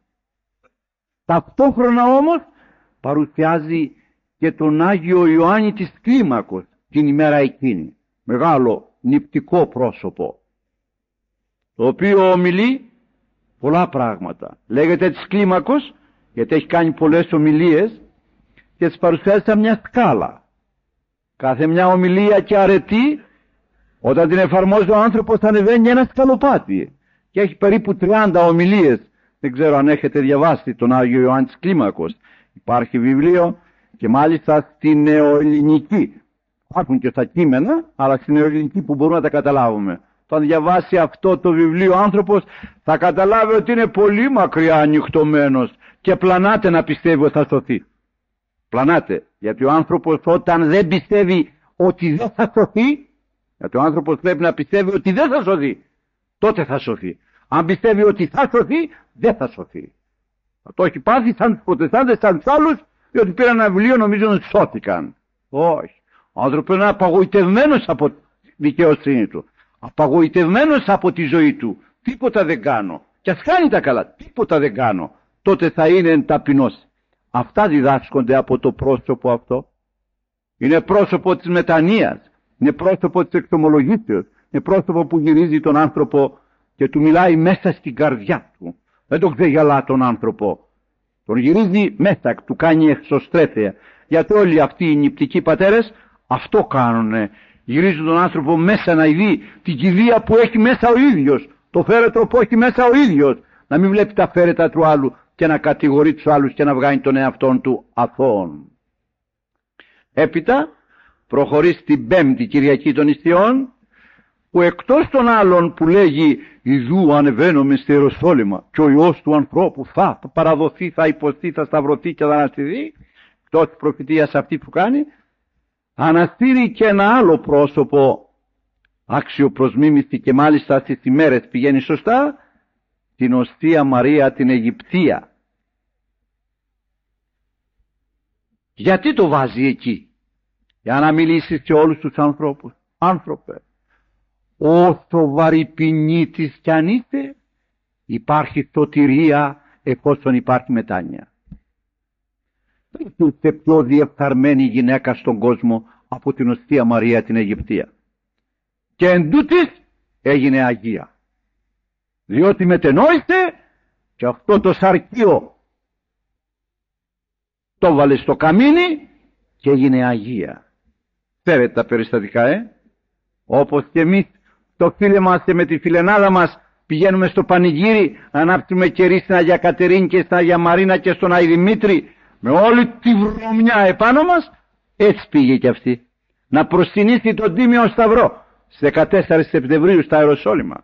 Ταυτόχρονα όμως παρουσιάζει και τον Άγιο Ιωάννη της Κλίμακος την ημέρα εκείνη. Μεγάλο νηπτικό πρόσωπο, το οποίο ομιλεί πολλά πράγματα. Λέγεται της Κλίμακος γιατί έχει κάνει πολλές ομιλίες και τις παρουσιάζει σαν μια σκάλα. Κάθε μια ομιλία και αρετή, όταν την εφαρμόζει ο άνθρωπος, θα ανεβαίνει ένα σκαλοπάτι και έχει περίπου τριάντα ομιλίες. Δεν ξέρω αν έχετε διαβάσει τον Άγιο Ιωάννη της Κλίμακος. Υπάρχει βιβλίο και μάλιστα στην νεοελληνική. Υπάρχουν και στα κείμενα, αλλά στην νεοελληνική που μπορούμε να τα καταλάβουμε. Όταν διαβάσει αυτό το βιβλίο ο άνθρωπος θα καταλάβει ότι είναι πολύ μακριά ανοιχτωμένος και πλανάται να πιστεύει ότι θα σωθεί. Πλανάται, γιατί ο άνθρωπος όταν δεν πιστεύει ότι δεν θα σωθεί, γιατί ο άνθρωπος πρέπει να πιστεύει ότι δεν θα σωθεί, τότε θα σωθεί. Αν πιστεύει ότι θα σωθεί, δεν θα σωθεί. Θα το έχει πάθει σαν τους προτεστάντες, σαν τους άλλους, διότι πήραν ένα βιβλίο νομίζουν ότι σώθηκαν. Όχι. Ο άνθρωπος είναι απαγοητευμένος από τη δικαιοσύνη του. Απαγοητευμένος από τη ζωή του. Τίποτα δεν κάνω. Και ας κάνει τα καλά. Τίποτα δεν κάνω. Τότε θα είναι εν ταπεινός. Αυτά διδάσκονται από το πρόσωπο αυτό. Είναι πρόσωπο της μετανοίας. Είναι πρόσωπο της εξομολογήσεως. Είναι πρόσωπο που γυρίζει τον άνθρωπο και του μιλάει μέσα στην καρδιά του. Δεν τον ξεγελά τον άνθρωπο. Τον γυρίζει μέσα, του κάνει εξωστρέφεια. Γιατί όλοι αυτοί οι νηπτικοί πατέρες αυτό κάνουνε. Γυρίζουν τον άνθρωπο μέσα να δει την κηδεία που έχει μέσα ο ίδιος. Το φέρετρο που έχει μέσα ο ίδιος. Να μην βλέπει τα φέρετα του άλλου και να κατηγορεί τους άλλους και να βγάνει τον εαυτόν του αθώον. Έπειτα προχωρεί στην πέμπτη Κυριακή των Νηστείων, που εκτός των άλλων που λέγει «Ιδού ανεβαίνομαι στη Ιεροσόλυμα και ο Υιός του ανθρώπου θα παραδοθεί, θα υποστεί, θα σταυρωθεί και θα αναστηθεί», εκτός της προφητείας αυτή που κάνει, αναστήρει και ένα άλλο πρόσωπο άξιο προς μίμηση και μάλιστα στις ημέρες πηγαίνει σωστά, την Οσθία Μαρία την Αιγυπτία. Γιατί το βάζει εκεί? Για να μιλήσει σε όλους τους ανθρώπους. Άνθρωπε, όσο βαρυπινίτης κι αν είστε, υπάρχει σωτηρία εφόσον υπάρχει μετάνοια. Δεν είστε πιο διεφθαρμένη γυναίκα στον κόσμο από την Οσθία Μαρία την Αιγυπτία. Και εν τούτης έγινε Αγία. Διότι μετενόησε και αυτό το σαρκείο το βάλε στο καμίνι και έγινε Αγία. Φέρετε τα περιστατικά, ε. Όπως και εμείς το φίλεμα μας και με τη φιλενάδα μας πηγαίνουμε στο πανηγύρι να ανάψουμε κερί στην Αγία Κατερίνη και στην Αγία Μαρίνα και στον Άη Δημήτρη με όλη τη βρωμιά επάνω μας. Έτσι πήγε και αυτή. Να προσκυνήσει τον Τίμιο Σταυρό στις δεκατέσσερις Σεπτεμβρίου στα Ιεροσόλυμα.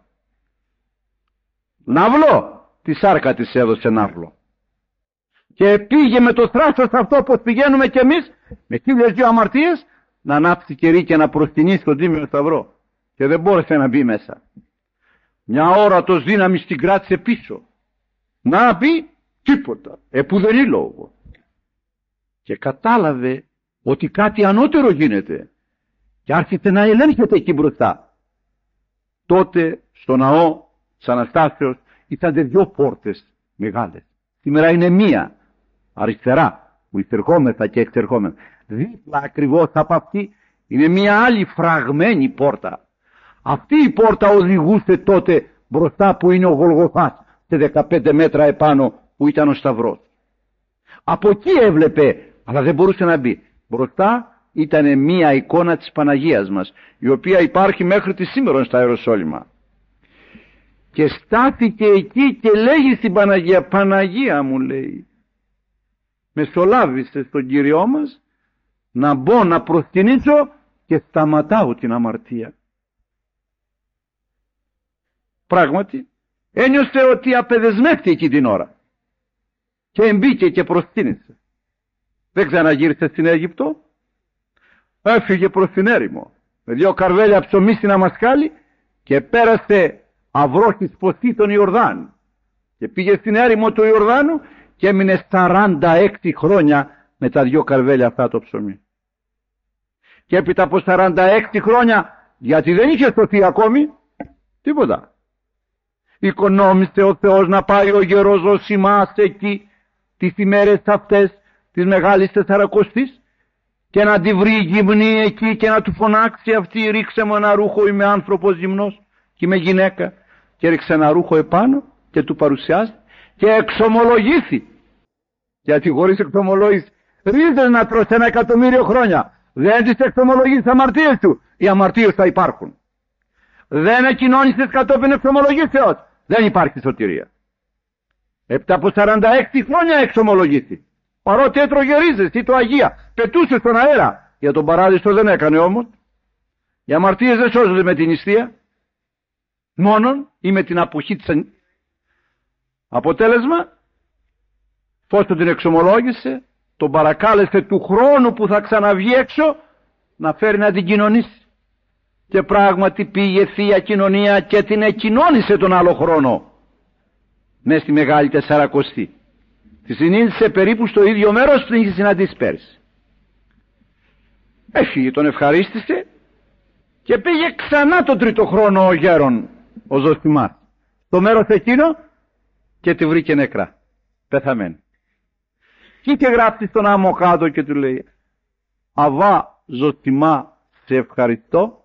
Ναυλό, τη σάρκα της έδωσε ναύλο. Και πήγε με το θράσος αυτό όπως πηγαίνουμε κι εμείς με χίλιες δυο αμαρτίες να ανάψει κερί και να προσκυνήσει τον Τίμιο Σταυρό. Και δεν μπόρεσε να μπει μέσα. Μια ώρα το δύναμη την κράτησε πίσω. Να μπει τίποτα. Επουδενή λόγο. Και κατάλαβε ότι κάτι ανώτερο γίνεται. Και άρχισε να ελέγχεται εκεί μπροστά. Τότε στο ναό της Αναστάσεως ήταν δυο πόρτες μεγάλες. Σήμερα είναι μία. Αριστερά που εισερχόμεθα και εξερχόμεθα. Δίπλα ακριβώς από αυτή είναι μία άλλη φραγμένη πόρτα. Αυτή η πόρτα οδηγούσε τότε μπροστά που είναι ο Γολγοθάς, σε δεκαπέντε μέτρα επάνω που ήταν ο Σταυρός. Από εκεί έβλεπε, αλλά δεν μπορούσε να μπει. Μπροστά ήταν μία εικόνα της Παναγίας μας, η οποία υπάρχει μέχρι τη σήμερα στα Ιεροσόλυμα. και στάθηκε εκεί και λέγει στην Παναγία, Παναγία μου λέει, μεσολάβησε στον Κύριό μας να μπω να προσκυνήσω και σταματάω την αμαρτία. Πράγματι ένιωσε ότι απεδεσμεύτηκε εκεί την ώρα και μπήκε και προσκύνησε. Δεν ξαναγύρισε στην Αίγυπτο, έφυγε προς την έρημο με δύο καρβέλια ψωμί στην αμασκάλη και πέρασε αυρόχης ποσή τον Ιορδάνη και πήγε στην έρημο του Ιορδάνου και έμεινε σαράντα έξι χρόνια με τα δυο καρβέλια αυτά το ψωμί. Και έπειτα από σαράντα έξι χρόνια, γιατί δεν είχε σωθεί ακόμη τίποτα, οικονόμησε ο Θεός να πάει ο γερός Ζωσιμάς εκεί τις ημέρες αυτές της Μεγάλης Τεσσαρακοστής και να τη βρει γυμνή εκεί και να του φωνάξει αυτή, ρίξε μου ένα ρούχο, είμαι άνθρωπος γυμνός και είμαι γυναίκα, και ρίξε ένα ρούχο επάνω και του παρουσιάζει και εξομολογήθη, γιατί χωρίς εξομολόγηση ρίζες να τρώσει ένα εκατομμύριο χρόνια, δεν τις εξομολογείς τις αμαρτίες του, οι αμαρτίες θα υπάρχουν. Δεν εκοινώνησες κατόπιν εξομολογήσεως, δεν υπάρχει σωτηρία. Έπειτα από σαράντα έξι χρόνια εξομολογήθη, παρότι έτρωγε ρίζες ή το Αγία, πετούσε στον αέρα, για τον παράδεισο δεν έκανε όμως. Οι αμαρτίες δεν σώζονται με την νηστεία μόνον ή με την αποχή της. Αποτέλεσμα, εφόσον την εξομολόγησε, τον παρακάλεσε του χρόνου που θα ξαναβγεί έξω να φέρει να την κοινωνήσει. Και πράγματι πήγε θεία κοινωνία και την εκοινώνησε τον άλλο χρόνο μες στη Μεγάλη Τεσσαρακοστή. Τη συνήθισε περίπου στο ίδιο μέρος που την είχε συναντήσει πέρυσι. Έφυγε, τον ευχαρίστησε και πήγε ξανά τον τρίτο χρόνο ο γέρον ο Ζωσιμάς στο μέρος εκείνο και τη βρήκε νεκρά, πεθαμένη. Και είχε γράψει στον άμμο κάτω και του λέει, Αβά Ζωσιμά, σε ευχαριστώ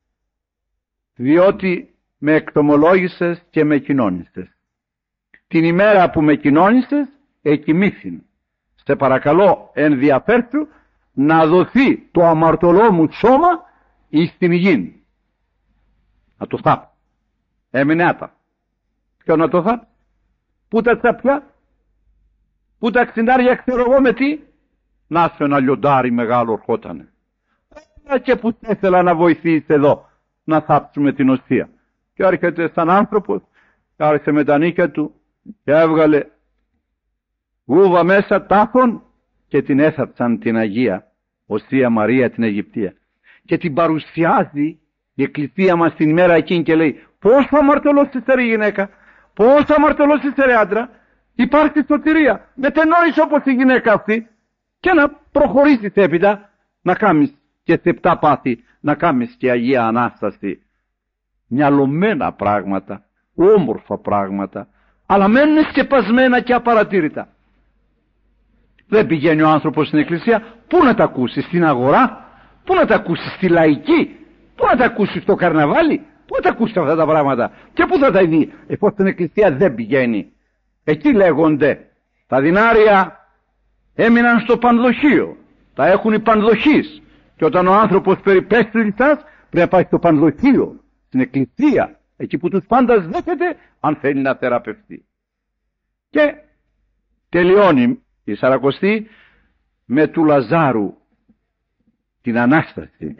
διότι με εκτομολόγησες και με κοινώνησες. Την ημέρα που με κοινώνησες εκοιμήθην. Σε παρακαλώ ενδιαφέρθου να δοθεί το αμαρτωλό μου σώμα εις την γη. Να το θάψει. Έμεινε άτα. Ποιο να το θάψει? Πού τα τσαπιά? Πού τα ξυνάρια ξέρω εγώ με τι? Να σε ένα λιοντάρι μεγάλο ορχότανε. Και που ήθελα να βοηθήσει εδώ να θάψουμε την οσία. Και έρχεται σαν άνθρωπος, και άρχισε με τα νύχια του και έβγαλε γούβα μέσα τάφων και την έθαψαν την Αγία Οσία Μαρία την Αιγυπτία. Και την παρουσιάζει η εκκλησία μας την ημέρα εκείνη και λέει, πόσο αμαρτωλός είσαι ρε γυναίκα, πόσο αμαρτωλός είσαι ρε άντρα, υπάρχει σωτηρία. Μετενόησε όπως η γυναίκα αυτή και να προχωρήσεις έπειτα να κάνεις και σε επτά πάθη, να κάνεις και Αγία Ανάσταση. Μυαλωμένα πράγματα, όμορφα πράγματα, αλλά μένουν σκεπασμένα και απαρατήρητα. Δεν πηγαίνει ο άνθρωπος στην εκκλησία, πού να τα ακούσει? Στην αγορά? Πού να τα ακούσει? Στη λαϊκή? Πού να τα ακούσει? Στο καρναβάλι? Πού να τα ακούσει αυτά τα πράγματα? Και πού θα τα δει? Εφόσον στην εκκλησία δεν πηγαίνει. Εκεί λέγονται τα δινάρια έμειναν στο πανδοχείο, τα έχουν οι πανδοχείς. Και όταν ο άνθρωπος περιπέσει λιτάς, πρέπει να πάει στο πανδοχείο, στην εκκλησία, εκεί που τους πάντας δέχεται, αν θέλει να θεραπευτεί. Και τελειώνει η Σαρακοστή με του Λαζάρου την Ανάσταση.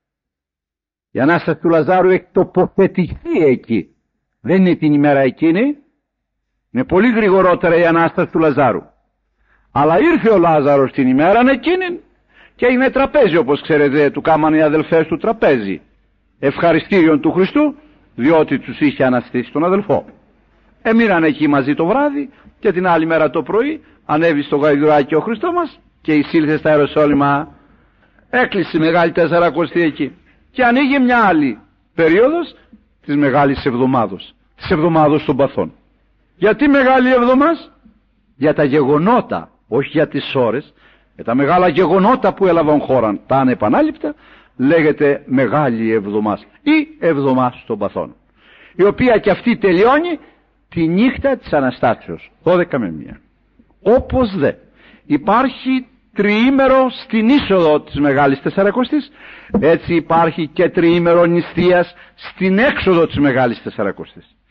Η Ανάσταση του Λαζάρου έχει τοποθετηθεί εκεί. Δεν είναι την ημέρα εκείνη, είναι πολύ γρηγορότερα η Ανάσταση του Λαζάρου. Αλλά ήρθε ο Λάζαρος την ημέρα εκείνη και έγινε τραπέζι, όπως ξέρετε, του κάμαν οι αδελφές του τραπέζι ευχαριστήριον του Χριστού, διότι τους είχε αναστήσει τον αδελφό. Έμειναν εκεί μαζί το βράδυ και την άλλη μέρα το πρωί ανέβη στο γαϊδουράκι ο Χριστός μας και εισήλθε στα Ιεροσόλυμα. Έκλεισε η Μεγάλη Τεσσαρακοστή εκεί και ανοίγει μια άλλη περίοδος της Μεγάλης Εβδομάδος, της Εβδομάδος των Παθών. Γιατί Μεγάλη Εβδομάς? Για τα γεγονότα, όχι για τις ώρες, για τα μεγάλα γεγονότα που έλαβαν χώραν, τα ανεπανάληπτα, λέγεται Μεγάλη Εβδομάς ή Εβδομάς των Παθών, η οποία και αυτή τελειώνει τη νύχτα της Αναστάσεως, δώδεκα με μία. Όπως δε υπάρχει τριήμερο στην είσοδο της Μεγάλης Τεσσαρακοστής, έτσι υπάρχει και τριήμερο νηστείας στην έξοδο της Μεγάλης Τεσσαρακοστής.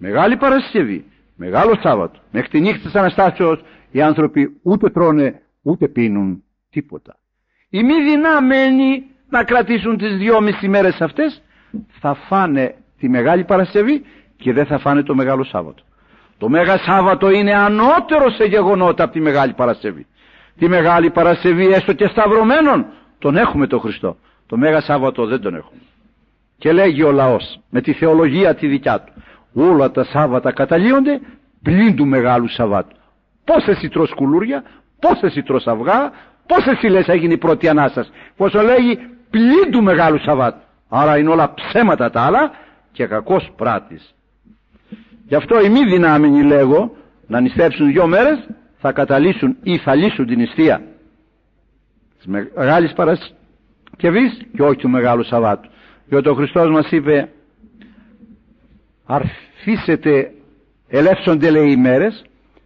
Μεγάλη Παρασκευή, Μεγάλο Σάββατο, μέχρι τη νύχτα της Αναστάσεως οι άνθρωποι ούτε τρώνε ούτε πίνουν τίποτα. Οι μη δυνάμενοι να κρατήσουν τις δυόμιση μέρες αυτές θα φάνε τη Μεγάλη Παρασκευή και δεν θα φάνε το Μεγάλο Σάββατο. Το Μέγα Σάββατο είναι ανώτερο σε γεγονότα από τη Μεγάλη Παρασκευή. Τη Μεγάλη Παρασκευή έστω και σταυρωμένον τον έχουμε τον Χριστό. Το Μέγα Σάββατο δεν τον έχουμε. Και λέγει ο λαός με τη θεολογία τη δικιά του, όλα τα Σάββατα καταλύονται πλην του Μεγάλου Σαββάτου. Πώς εσύ τρως κουλούρια, πώς εσύ τρως αυγά, πώς εσύ λες έγινε η πρώτη Ανάσταση. Πώς λέγει πλην του Μεγάλου Σαββάτου. Άρα είναι όλα ψέματα τα άλλα και κακός πράτης. Γι' αυτό οι μη δυνάμενοι, λέγω, να νηστέψουν δυο μέρες θα καταλύσουν ή θα λύσουν την νηστεία της Μεγάλης Παρασκευής και όχι του Μεγάλου Σαββάτου. Διότι ο Χριστός μας είπε αρθίσετε, ελεύσονται λέει οι μέρες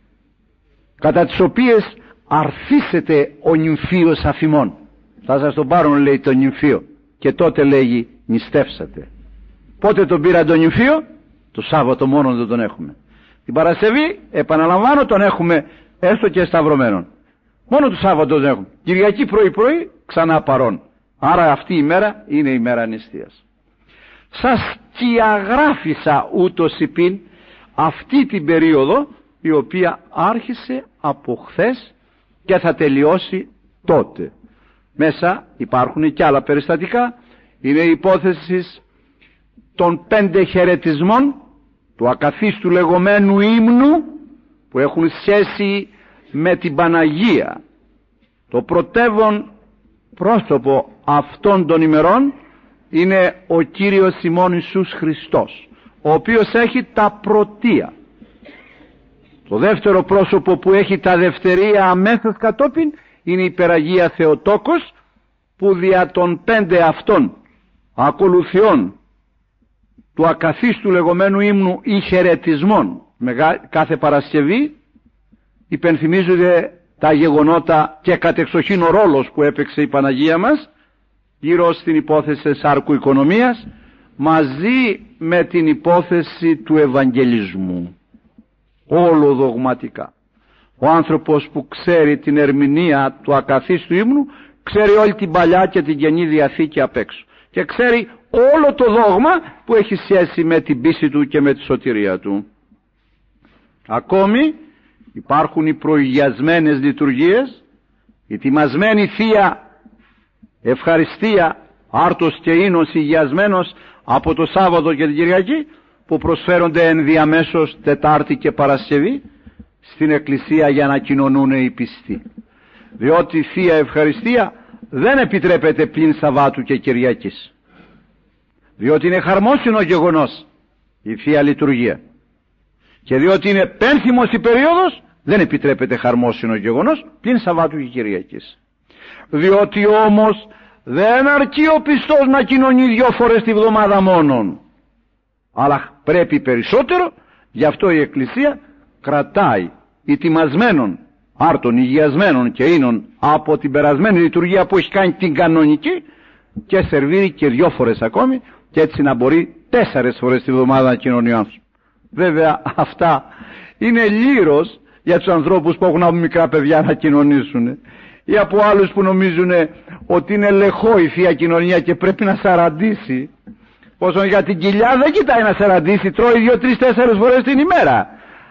κατά τις οποίες αρθίσετε ο νυμφίος αφημών. Θα σας τον πάρουν λέει το νυμφίο και τότε λέγει νηστεύσατε. Πότε τον πήρα τον νυμφίο? Το Σάββατο μόνο δεν τον έχουμε. Την Παρασκευή επαναλαμβάνω τον έχουμε έστω και σταυρωμένον. Μόνο το Σάββατο δεν έχουμε. Κυριακή πρωί πρωί ξανά παρών. Άρα αυτή η μέρα είναι η μέρα νηστείας. Σας διαγράφησα ούτως υπήν αυτή την περίοδο η οποία άρχισε από χθες και θα τελειώσει τότε. Μέσα υπάρχουν και άλλα περιστατικά. Είναι η υπόθεση των πέντε χαιρετισμών του ακαθίστου λεγόμενου ύμνου που έχουν σχέση με την Παναγία. Το πρωτεύον πρόσωπο αυτών των ημερών είναι ο Κύριος ημών Ιησούς Χριστός, ο οποίος έχει τα πρωτεία. Το δεύτερο πρόσωπο που έχει τα δευτερία αμέσως κατόπιν είναι η Υπεραγία Θεοτόκος, που δια των πέντε αυτών ακολουθιών του ακαθίστου λεγόμενου ύμνου ή χαιρετισμών κάθε Παρασκευή υπενθυμίζονται τα γεγονότα και κατεξοχήν ο ρόλος που έπαιξε η Παναγία μας γύρω στην υπόθεση της άρκου οικονομίας μαζί με την υπόθεση του Ευαγγελισμού. Όλο δογματικά. Ο άνθρωπος που ξέρει την ερμηνεία του ακαθίστου ύμνου ξέρει όλη την Παλιά και την Καινή Διαθήκη απ' έξω και ξέρει όλο το δόγμα που έχει σχέση με την πίστη του και με τη σωτηρία του. Ακόμη υπάρχουν οι προηγιασμένες λειτουργίες, η τιμασμένη Θεία Ευχαριστία, άρτος και ίνος υγιασμένος από το Σάββατο και την Κυριακή, που προσφέρονται ενδιαμέσως Τετάρτη και Παρασκευή στην Εκκλησία για να κοινωνούν οι πιστοί. Διότι η Θεία Ευχαριστία δεν επιτρέπεται πλην Σαββάτου και Κυριακής, διότι είναι χαρμόσυνο γεγονός η Θεία Λειτουργία, και διότι είναι πένθυμος η περίοδος δεν επιτρέπεται χαρμόσυνο γεγονός πλην Σαββάτου και Κυριακής. Διότι όμως δεν αρκεί ο πιστός να κοινωνεί δυο φορές τη βδομάδα μόνον, αλλά πρέπει περισσότερο. Γι' αυτό η Εκκλησία κρατάει ετοιμασμένων άρτων, υγιασμένων και ίνων από την περασμένη λειτουργία που έχει κάνει την κανονική και σερβίρει και δυο φορές ακόμη, και έτσι να μπορεί τέσσερες φορές τη βδομάδα να κοινωνεί ο άνθρωπος. Βέβαια αυτά είναι λύρος για τους ανθρώπους που έχουν από μικρά παιδιά να κοινωνήσουν, ή από άλλους που νομίζουν ότι είναι λεχό η Θεία Κοινωνία και πρέπει να σαραντήσει. Πόσο για την κοιλιά δεν κοιτάει να σαραντήσει, τρώει δύο, τρεις, τέσσερις φορές την ημέρα.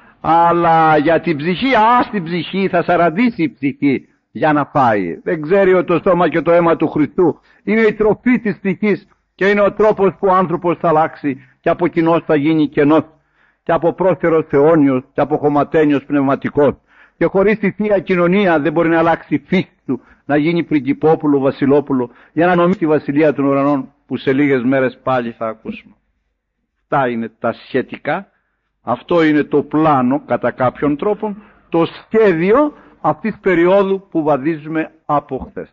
Αλλά για την ψυχή, α, στην ψυχή θα σαραντήσει η ψυχή για να φάει. Δεν ξέρει ότι το στόμα και το αίμα του Χριστού είναι η τροφή της ψυχής και είναι ο τρόπος που ο άνθρωπος θα αλλάξει και από κοινός θα γίνει κενός και από πρόθερος αιώνιος και από χωματένιος πνευματικός. Και χωρίς τη Θεία Κοινωνία δεν μπορεί να αλλάξει η φύση του, να γίνει πριγκιπόπουλο, βασιλόπουλο, για να νομίσει τη βασιλεία των ουρανών που σε λίγες μέρες πάλι θα ακούσουμε. Αυτά είναι τα σχετικά. Αυτό είναι το πλάνο κατά κάποιον τρόπο, το σχέδιο αυτής της περίοδου που βαδίζουμε από χθες.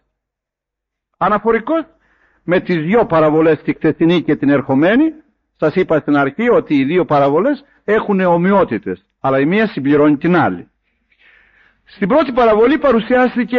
Αναφορικώς με τις δύο παραβολές, τη χθεσινή και την ερχομένη, σας είπα στην αρχή ότι οι δύο παραβολές έχουν ομοιότητες, αλλά η μία συμπληρώνει την άλλη. Στην πρώτη παραβολή παρουσιάστηκε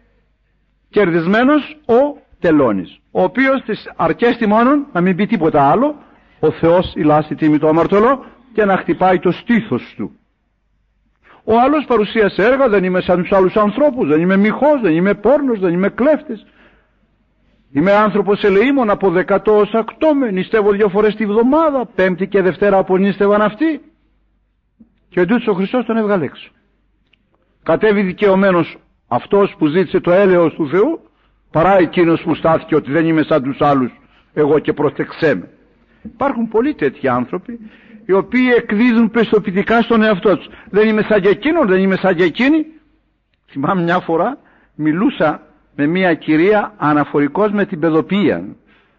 κερδισμένος ο τελώνης, ο οποίος της αρκέστη μόνον, να μην πει τίποτα άλλο, ο Θεός ηλάσει τίμη το αμαρτωλό, και να χτυπάει το στήθος του. Ο άλλος παρουσίασε έργα, δεν είμαι σαν τους άλλους ανθρώπους, δεν είμαι μοιχός, δεν είμαι πόρνος, δεν είμαι κλέφτης. Είμαι άνθρωπος ελεήμων, από δεκατό ως ακτώμε, νηστεύω δύο φορές τη βδομάδα, Πέμπτη και Δευτέρα απονίστευαν αυτοί. Και εντούτοις ο Χριστός τον έβγαλε έξω. Κατέβη δικαιωμένος αυτός που ζήτησε το έλεος του Θεού, παρά εκείνος που στάθηκε ότι δεν είμαι σαν τους άλλους, εγώ και προστεξέ με. Υπάρχουν πολλοί τέτοιοι άνθρωποι, οι οποίοι εκδίδουν πιστοποιητικά στον εαυτό τους. Δεν είμαι σαν και εκείνον, δεν είμαι σαν και εκείνη. Θυμάμαι μια φορά μιλούσα με μια κυρία αναφορικώς με την παιδοποιία.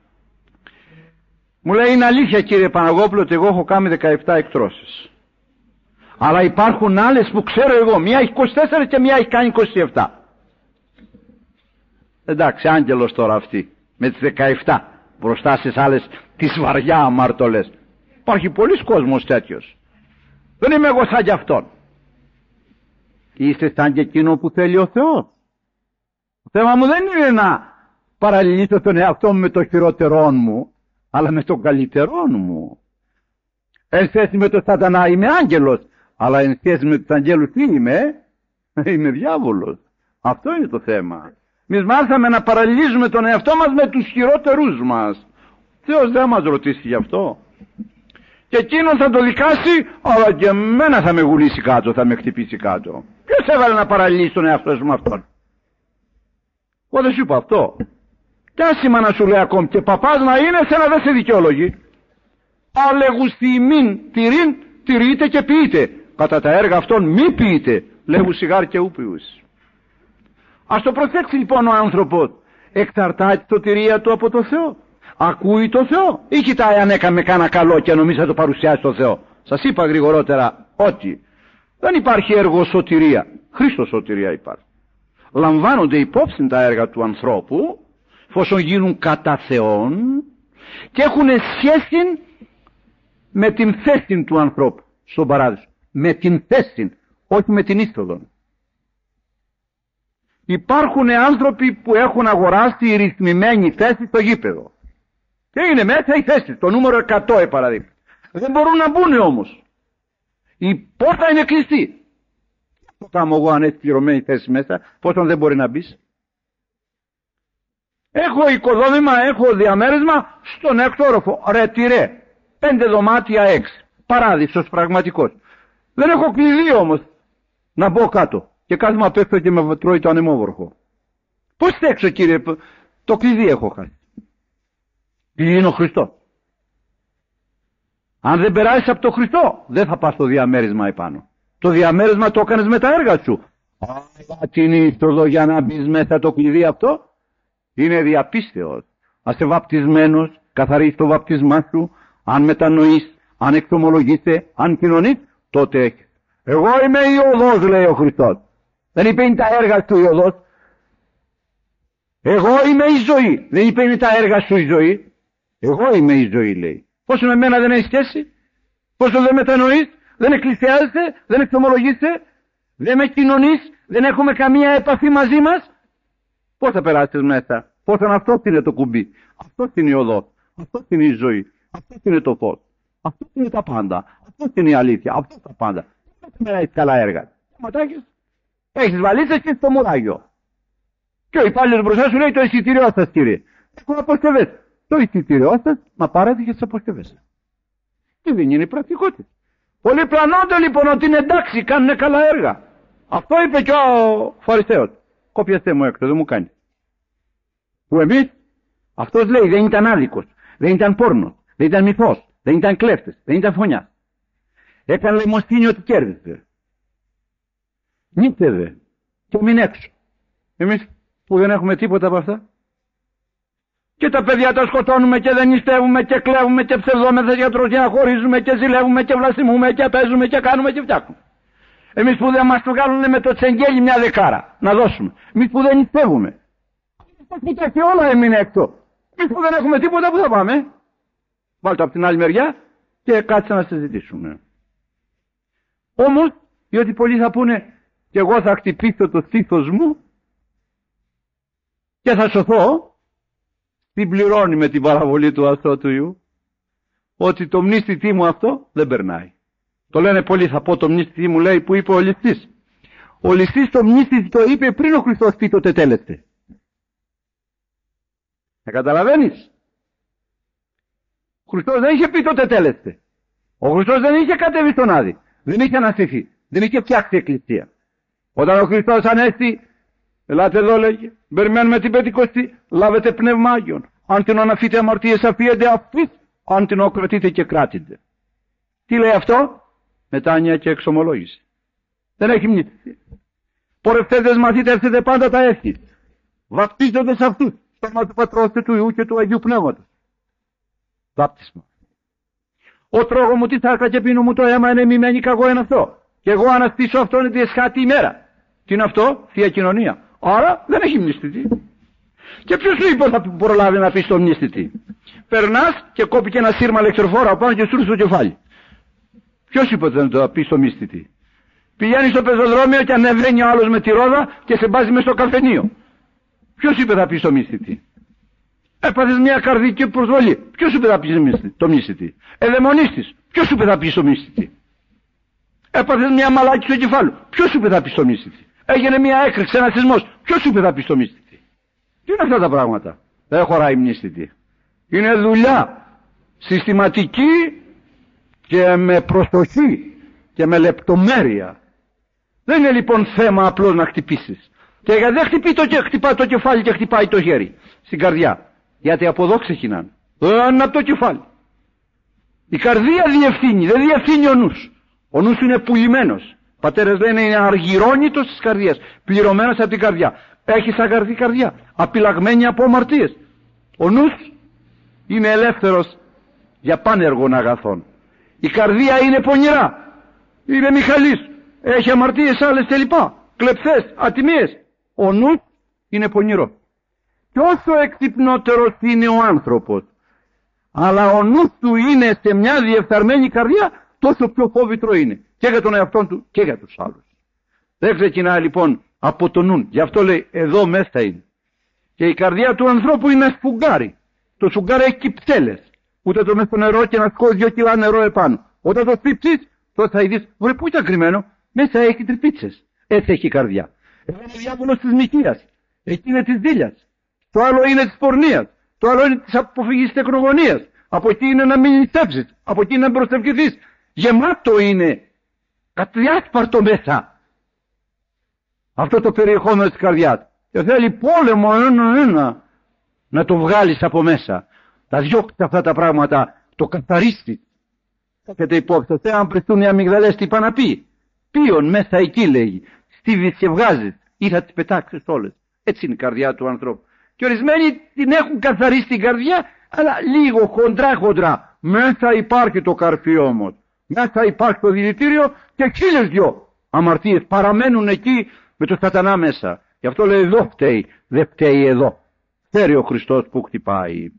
Μου λέει, είναι αλήθεια κύριε Παναγόπουλο ότι εγώ έχω κάνει δεκαεπτά εκτρώσεις. Αλλά υπάρχουν άλλες που ξέρω εγώ, μία έχει είκοσι τέσσερα και μία έχει κάνει είκοσι επτά. Εντάξει, άγγελος τώρα αυτή, με τις δεκαεπτά, μπροστά στις άλλες τις βαριά αμαρτωλές. Υπάρχει πολλής κόσμος τέτοιος. Δεν είμαι εγώ σαν κι αυτόν. Είστε σαν και εκείνο που θέλει ο Θεός. Το θέμα μου δεν είναι να παραλληλήσω τον εαυτό μου με το χειροτερόν μου, αλλά με τον καλύτερόν μου. Εν σχέση με τον σατανά είμαι άγγελος, αλλά εν σχέση με τους αγγέλους τι είμαι? Είμαι διάβολος. Αυτό είναι το θέμα. Εμείς μάθαμε να παραλληλίζουμε τον εαυτό μας με τους χειρότερους μας. Θεός δεν μας ρωτήσει γι' αυτό. Και εκείνος θα το δικάσει, αλλά και εμένα θα με γουλήσει κάτω, θα με χτυπήσει κάτω. Ποιος έβαλε να παραλληλήσει τον εαυτό σου με αυτόν? Εγώ δεν σου είπα αυτό. Κι άσημα να σου λέει ακόμη και παπάς να είναι, σένα δεν σε δικαιολογεί. Αλεγουστημίν τυρίν τηρείτε και ποιείτε. Κατά τα έργα αυτών μη ποιείτε. Λέγου σιγάρ και ούπιους. Ας το προσέξει λοιπόν ο άνθρωπος. Εξαρτάται τη σωτηρία του από το Θεό. Ακούει το Θεό ή κοιτάει αν έκαμε κάνα καλό και νομίζει να το παρουσιάσει το Θεό? Σας είπα γρηγορότερα ότι δεν υπάρχει έργο σωτηρία. Χριστός σωτηρία υπάρχει. Λαμβάνονται υπόψη τα έργα του ανθρώπου, εφόσον γίνουν κατά Θεόν και έχουν σχέση με την θέση του ανθρώπου στον παράδεισο. Με την θέση, όχι με την είσοδο. Υπάρχουν άνθρωποι που έχουν αγοράσει ρυθμιμένη θέση στο γήπεδο. Και είναι μέσα η θέση, το νούμερο εκατό ε, παραδείγμα. Δεν μπορούν να μπουν όμως. Η πόρτα είναι κλειστή. Το κάνω εγώ αν έχει πληρωμένη θέση μέσα, πόσο δεν μπορεί να μπεις? Έχω οικοδόμημα, έχω διαμέρισμα στον έκτο όροφο. Ρε τι ρε, πέντε δωμάτια έξι. Παράδεισος πραγματικός. Δεν έχω κλειδί όμως να μπω κάτω. Και κάθομαι απ' έξω και με τρώει το ανεμόβορχο. Πώς θα έξω κύριε, το κλειδί έχω χάσει. Είναι ο Χριστός. Αν δεν περάσεις από το Χριστό, δεν θα πας στο διαμέρισμα επάνω. Το διαμέρισμα το έκανες με τα έργα σου. Α, την είσοδο για να μπεις μέσα το κλειδί αυτό είναι διαπίστεως. Αν είσαι βαπτισμένος, καθαρίσεις το βαπτισμά σου, αν μετανοείς, αν εξομολογείσαι, αν κοινωνείς, τότε έχεις. Εγώ είμαι η οδός, λέει ο Χριστός. Δεν είπε είναι τα έργα του η οδός. Εγώ είμαι η ζωή. Δεν είπε είναι τα έργα σου η ζωή. Εγώ είμαι η ζωή, λέει. Πόσο με μένα δεν έχει σχέση, πόσο δεν μετανοείς, δεν εκκλησιάζεσαι, δεν εξομολογείσαι, δεν με κοινωνείς, δεν έχουμε καμία επαφή μαζί μας. Πώς θα περάσεις μέσα? Πώς θα αυτό είναι το κουμπί? Αυτό είναι η οδός. Αυτό είναι η ζωή. Αυτό είναι το φως. Αυτό είναι τα πάντα. Αυτό είναι η αλήθεια. Αυτό τα πάντα. Δεν έχεις καλά έργα. Ματάκες. Έχεις βαλίτσες και στο μουράγιο. Και ο υπάλληλος μπροστά σου λέει το εισιτήριό σας κύριε. Έχω αποσκευές. Το εισιτήριό σας, μα πάρετε και τις αποσκευές. Και δεν είναι η πρακτικότητα. Πολλοί πλανώνται λοιπόν ότι είναι εντάξει, κάνουν καλά έργα. Αυτό είπε και ο Φαρισαίος. Κόπιαστέ μου έξω, δεν μου κάνει. Που εμείς, αυτός λέει δεν ήταν άδικος, δεν ήταν πόρνος, δεν ήταν μυθός, δεν ήταν κλέφτης, δεν ήταν φωνιάς. Έκανε λαιμοσύνη ότι κέρδισε. Νύχτευε και μην έξω. Εμείς που δεν έχουμε τίποτα από αυτά. Και τα παιδιά τα σκοτώνουμε και δεν νηστεύουμε και κλέβουμε και ψευδόμεθα γιατρός και χωρίζουμε και ζηλεύουμε και βλασιμούμε και παίζουμε και κάνουμε και φτιάχνουμε. Εμείς που δεν μας το βγάλουν με το τσεγγέλι μια δεκάρα να δώσουμε. Εμείς που δεν νηστεύουμε. Εμείς και όλα έμεινε έξω. Εμείς που δεν έχουμε τίποτα, που θα πάμε? Βάλτε από την άλλη μεριά και κάτσε να συζητήσουμε. Όμως, διότι πολλοί θα πούνε και εγώ θα χτυπήσω το στήθος μου και θα σωθώ, την πληρώνει με την παραβολή του αστώτου Ιού, ότι το μνήστητή μου αυτό δεν περνάει. Το λένε πολλοί, θα πω το μνήστητη μου λέει που είπε ο ληστής. Ο ληστής το μνήστητη το είπε πριν ο Χριστός πει το τετέλεστε. Θα καταλαβαίνεις. Ο Χριστός δεν είχε πει το τετέλεστε. Ο Χριστός δεν είχε κατέβει στον Άδη. Δεν είχε αναστηθεί. Δεν είχε φτιάξει εκκλησία. Όταν ο Χριστός ανέστη, ελάτε εδώ λέγε, περιμένουμε την Πεντηκοστή, λάβετε πνεύμα Άγιον. Αν την αναφείτε αμαρτίες αφίετε αυτής, αν την οκρατείτε και κράτητε. Τι λέει αυτό? Μετάνοια και εξομολόγηση. Δεν έχει μνήστηση. Πορευτέντες μαθείτε έρθετε πάντα τα έσχη. Βαπτίζονται σε αυτούς. Στο όνομα του Πατρός και του Υιού και του Αγίου Πνεύματος. Βάπτισμα. Ο τρώγω μου τη σάρκα και πίνω μου το αίμα είναι μημένη καγώ είναι αυτό. Και εγώ αναστήσω αυτόν είναι τη εσχάτη ημέρα. Τι είναι αυτό? Θεία κοινωνία. Άρα δεν έχει μνήστητη. Και ποιος λοιπόν θα προλάβει να πει στο μνήστητη? Περνάς και κόπηκε ένα σύρμα ηλεκτροφόρα πάνω και στρούσε στο κεφάλι. Ποιος είπε ότι δεν το πει στο μνήστητη? Πηγαίνει στο πεζοδρόμιο και ανεβαίνει ο άλλος με τη ρόδα και σε μπάζει μες στο καφενείο. Ποιος είπε θα πει στο μνήστητη? Έπαθες μια καρδική προσβολή. Ποιος είπε θα πει το μνήστητη? Εδαιμονίστης. Ποιος είπε θα πει στο μνήστητη? Έπαθες μια μαλάκη στο κεφάλι. Ποιος είπε θα πει στο μνήστητη? Έγινε μια έκρηξη, ένα σεισμός. Ποιος είπε θα πει στο μνήστητη? Τι είναι αυτά τα πράγματα? Δεν χωράει μνήστητη. Είναι δουλειά συστηματική και με προσοχή και με λεπτομέρεια. Δεν είναι λοιπόν θέμα απλώς να χτυπήσεις. Και γιατί δεν χτυπάει το, χτυπάει το κεφάλι και χτυπάει το χέρι στην καρδιά? Γιατί από εδώ ξεκινάνε. Δεν είναι από το κεφάλι. Η καρδία διευθύνει, δεν διευθύνει ο νους. Ο νους είναι πουλημένος. Πατέρες λένε είναι αργυρώνητος της καρδιάς, πληρωμένος από την καρδιά. Έχει σαγαρδή καρδιά, απειλαγμένη από αμαρτίες. Ο νους είναι ελεύθερος για πάνεργων αγαθών. Η καρδία είναι πονηρά, είναι μηχαλής, έχει αμαρτίες άλλες κλπ. Κλεψές, ατιμίες. Ο νους είναι πονηρό. Και όσο εξυπνότερος είναι ο άνθρωπος, αλλά ο νους του είναι σε μια διεφθαρμένη καρδιά, τόσο πιο φόβητρο είναι. Και για τον εαυτόν του και για τους άλλους. Δεν ξεκινάει λοιπόν από το νου. Γι' αυτό λέει εδώ μέσα είναι. Και η καρδιά του ανθρώπου είναι ένα σφουγγάρι. Το σφουγγάρι έχει κυψέλες. Ούτε το μέσα στο νερό και να σκόζει δύο κιλά νερό επάνω. Όταν το σπίψεις, τότε θα ειδείς, βρε πού ήταν κρυμμένο? Μέσα έχει τρυπίτσες. Έτσι έχει η καρδιά. Εδώ είναι ο διάβολος της μοιχείας. Εκεί είναι της δίλιας. Το άλλο είναι της πορνείας. Το άλλο είναι της αποφυγής της τεκνογωνίας. Από εκεί είναι να μην νηστεύσεις. Από εκεί είναι να προσευχηθείς. Γεμάτο είναι. Κατριάσπαρτο μέσα. Αυτό το περιεχόμενο της καρδιάς. Και θέλει πόλεμο ένα-ένα να το βγάλεις από μέσα. Θα διώξεις αυτά τα πράγματα. Το καθαρίσεις. Έχετε υπόψη. Θέλω αν πρεστούν οι αμυγδαλές τι είπα να πει. Πίον μέσα εκεί λέγει. Στίβεις και βγάζεις. Ή θα τις πετάξεις όλες. Έτσι είναι η καρδιά του ανθρώπου. Και ορισμένοι την έχουν καθαρίσει την καρδιά, αλλά λίγο χοντρά χοντρά. Μέσα υπάρχει το καρφί όμως. Μέσα υπάρχει το δηλητήριο και χίλιες δυο αμαρτίες παραμένουν εκεί με το σατανά μέσα. Γι' αυτό λέει εδώ φταίει, δεν φταίει εδώ. Φταίει ο Χριστός που χτυπάει.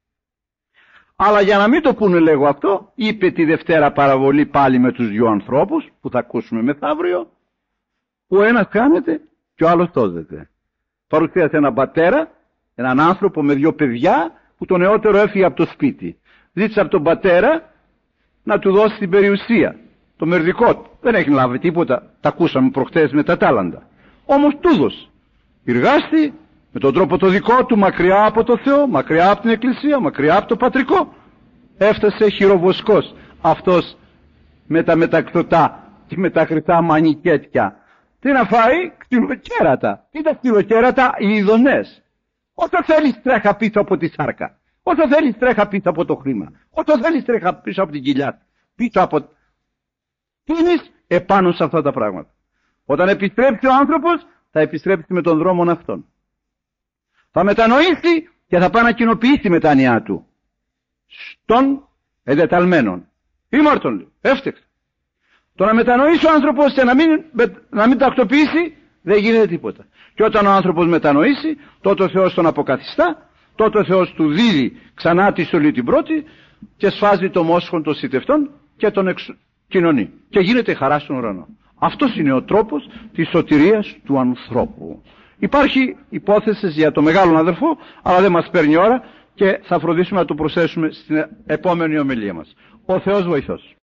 Αλλά για να μην το πούνε λέγω αυτό, είπε τη Δευτέρα παραβολή πάλι με τους δυο ανθρώπους που θα ακούσουμε μεθαύριο, που ο ένας κάνεται και ο άλλος τόζεται. Παρουσίασε έναν πατέρα, έναν άνθρωπο με δυο παιδιά που το νεότερο έφυγε από το σπίτι. Ζήτησε από τον πατέρα να του δώσει την περιουσία, το μερδικό του. Δεν έχει λάβει τίποτα, τα ακούσαμε προχτές με τα τάλαντα. Όμως του δώσε. Πυργάστη με τον τρόπο το δικό του, μακριά από το Θεό, μακριά από την Εκκλησία, μακριά από το πατρικό. Έφτασε χειροβοσκός αυτός με τα μεταξωτά και με τα χρυσά μανικέτια. Τι να φάει? Ξυλοκέρατα. Τι τα ξυλοκέρατα? Οι ειδονές. Όσο θέλεις τρέχα πίσω από τη σάρκα. Όσο θέλεις τρέχα πίσω από το χρήμα. Όσο θέλεις τρέχα πίσω από την κοιλιά. Πίσω από... Τίνεις επάνω σε αυτά τα πράγματα. Όταν επιστρέψει ο άνθρωπος, θα επιστρέψει με τον δρόμο αυτόν. Θα μετανοήσει και θα πάει να κοινοποιήσει τη μετάνοιά του. Στον εδεταλμένον. Ήμαρτον λέει. Έφτεξε. Το να μετανοήσει ο άνθρωπος και να μην, να μην τακτοποιήσει, δεν γίνεται τίποτα. Και όταν ο άνθρωπος μετανοήσει, τότε ο Θεός τον αποκαθιστά, τότε ο Θεός του δίδει ξανά τη στολή την πρώτη και σφάζει το μόσχον των σιτευτών και τον εξ... κοινωνεί. Και γίνεται χαρά στον ουρανό. Αυτός είναι ο τρόπος της σωτηρίας του ανθρώπου. Υπάρχει υπόθεση για το μεγάλο αδερφό, αλλά δεν μας παίρνει ώρα και θα φροντίσουμε να το προσθέσουμε στην επόμενη ομιλία μας. Ο Θεός βοηθός.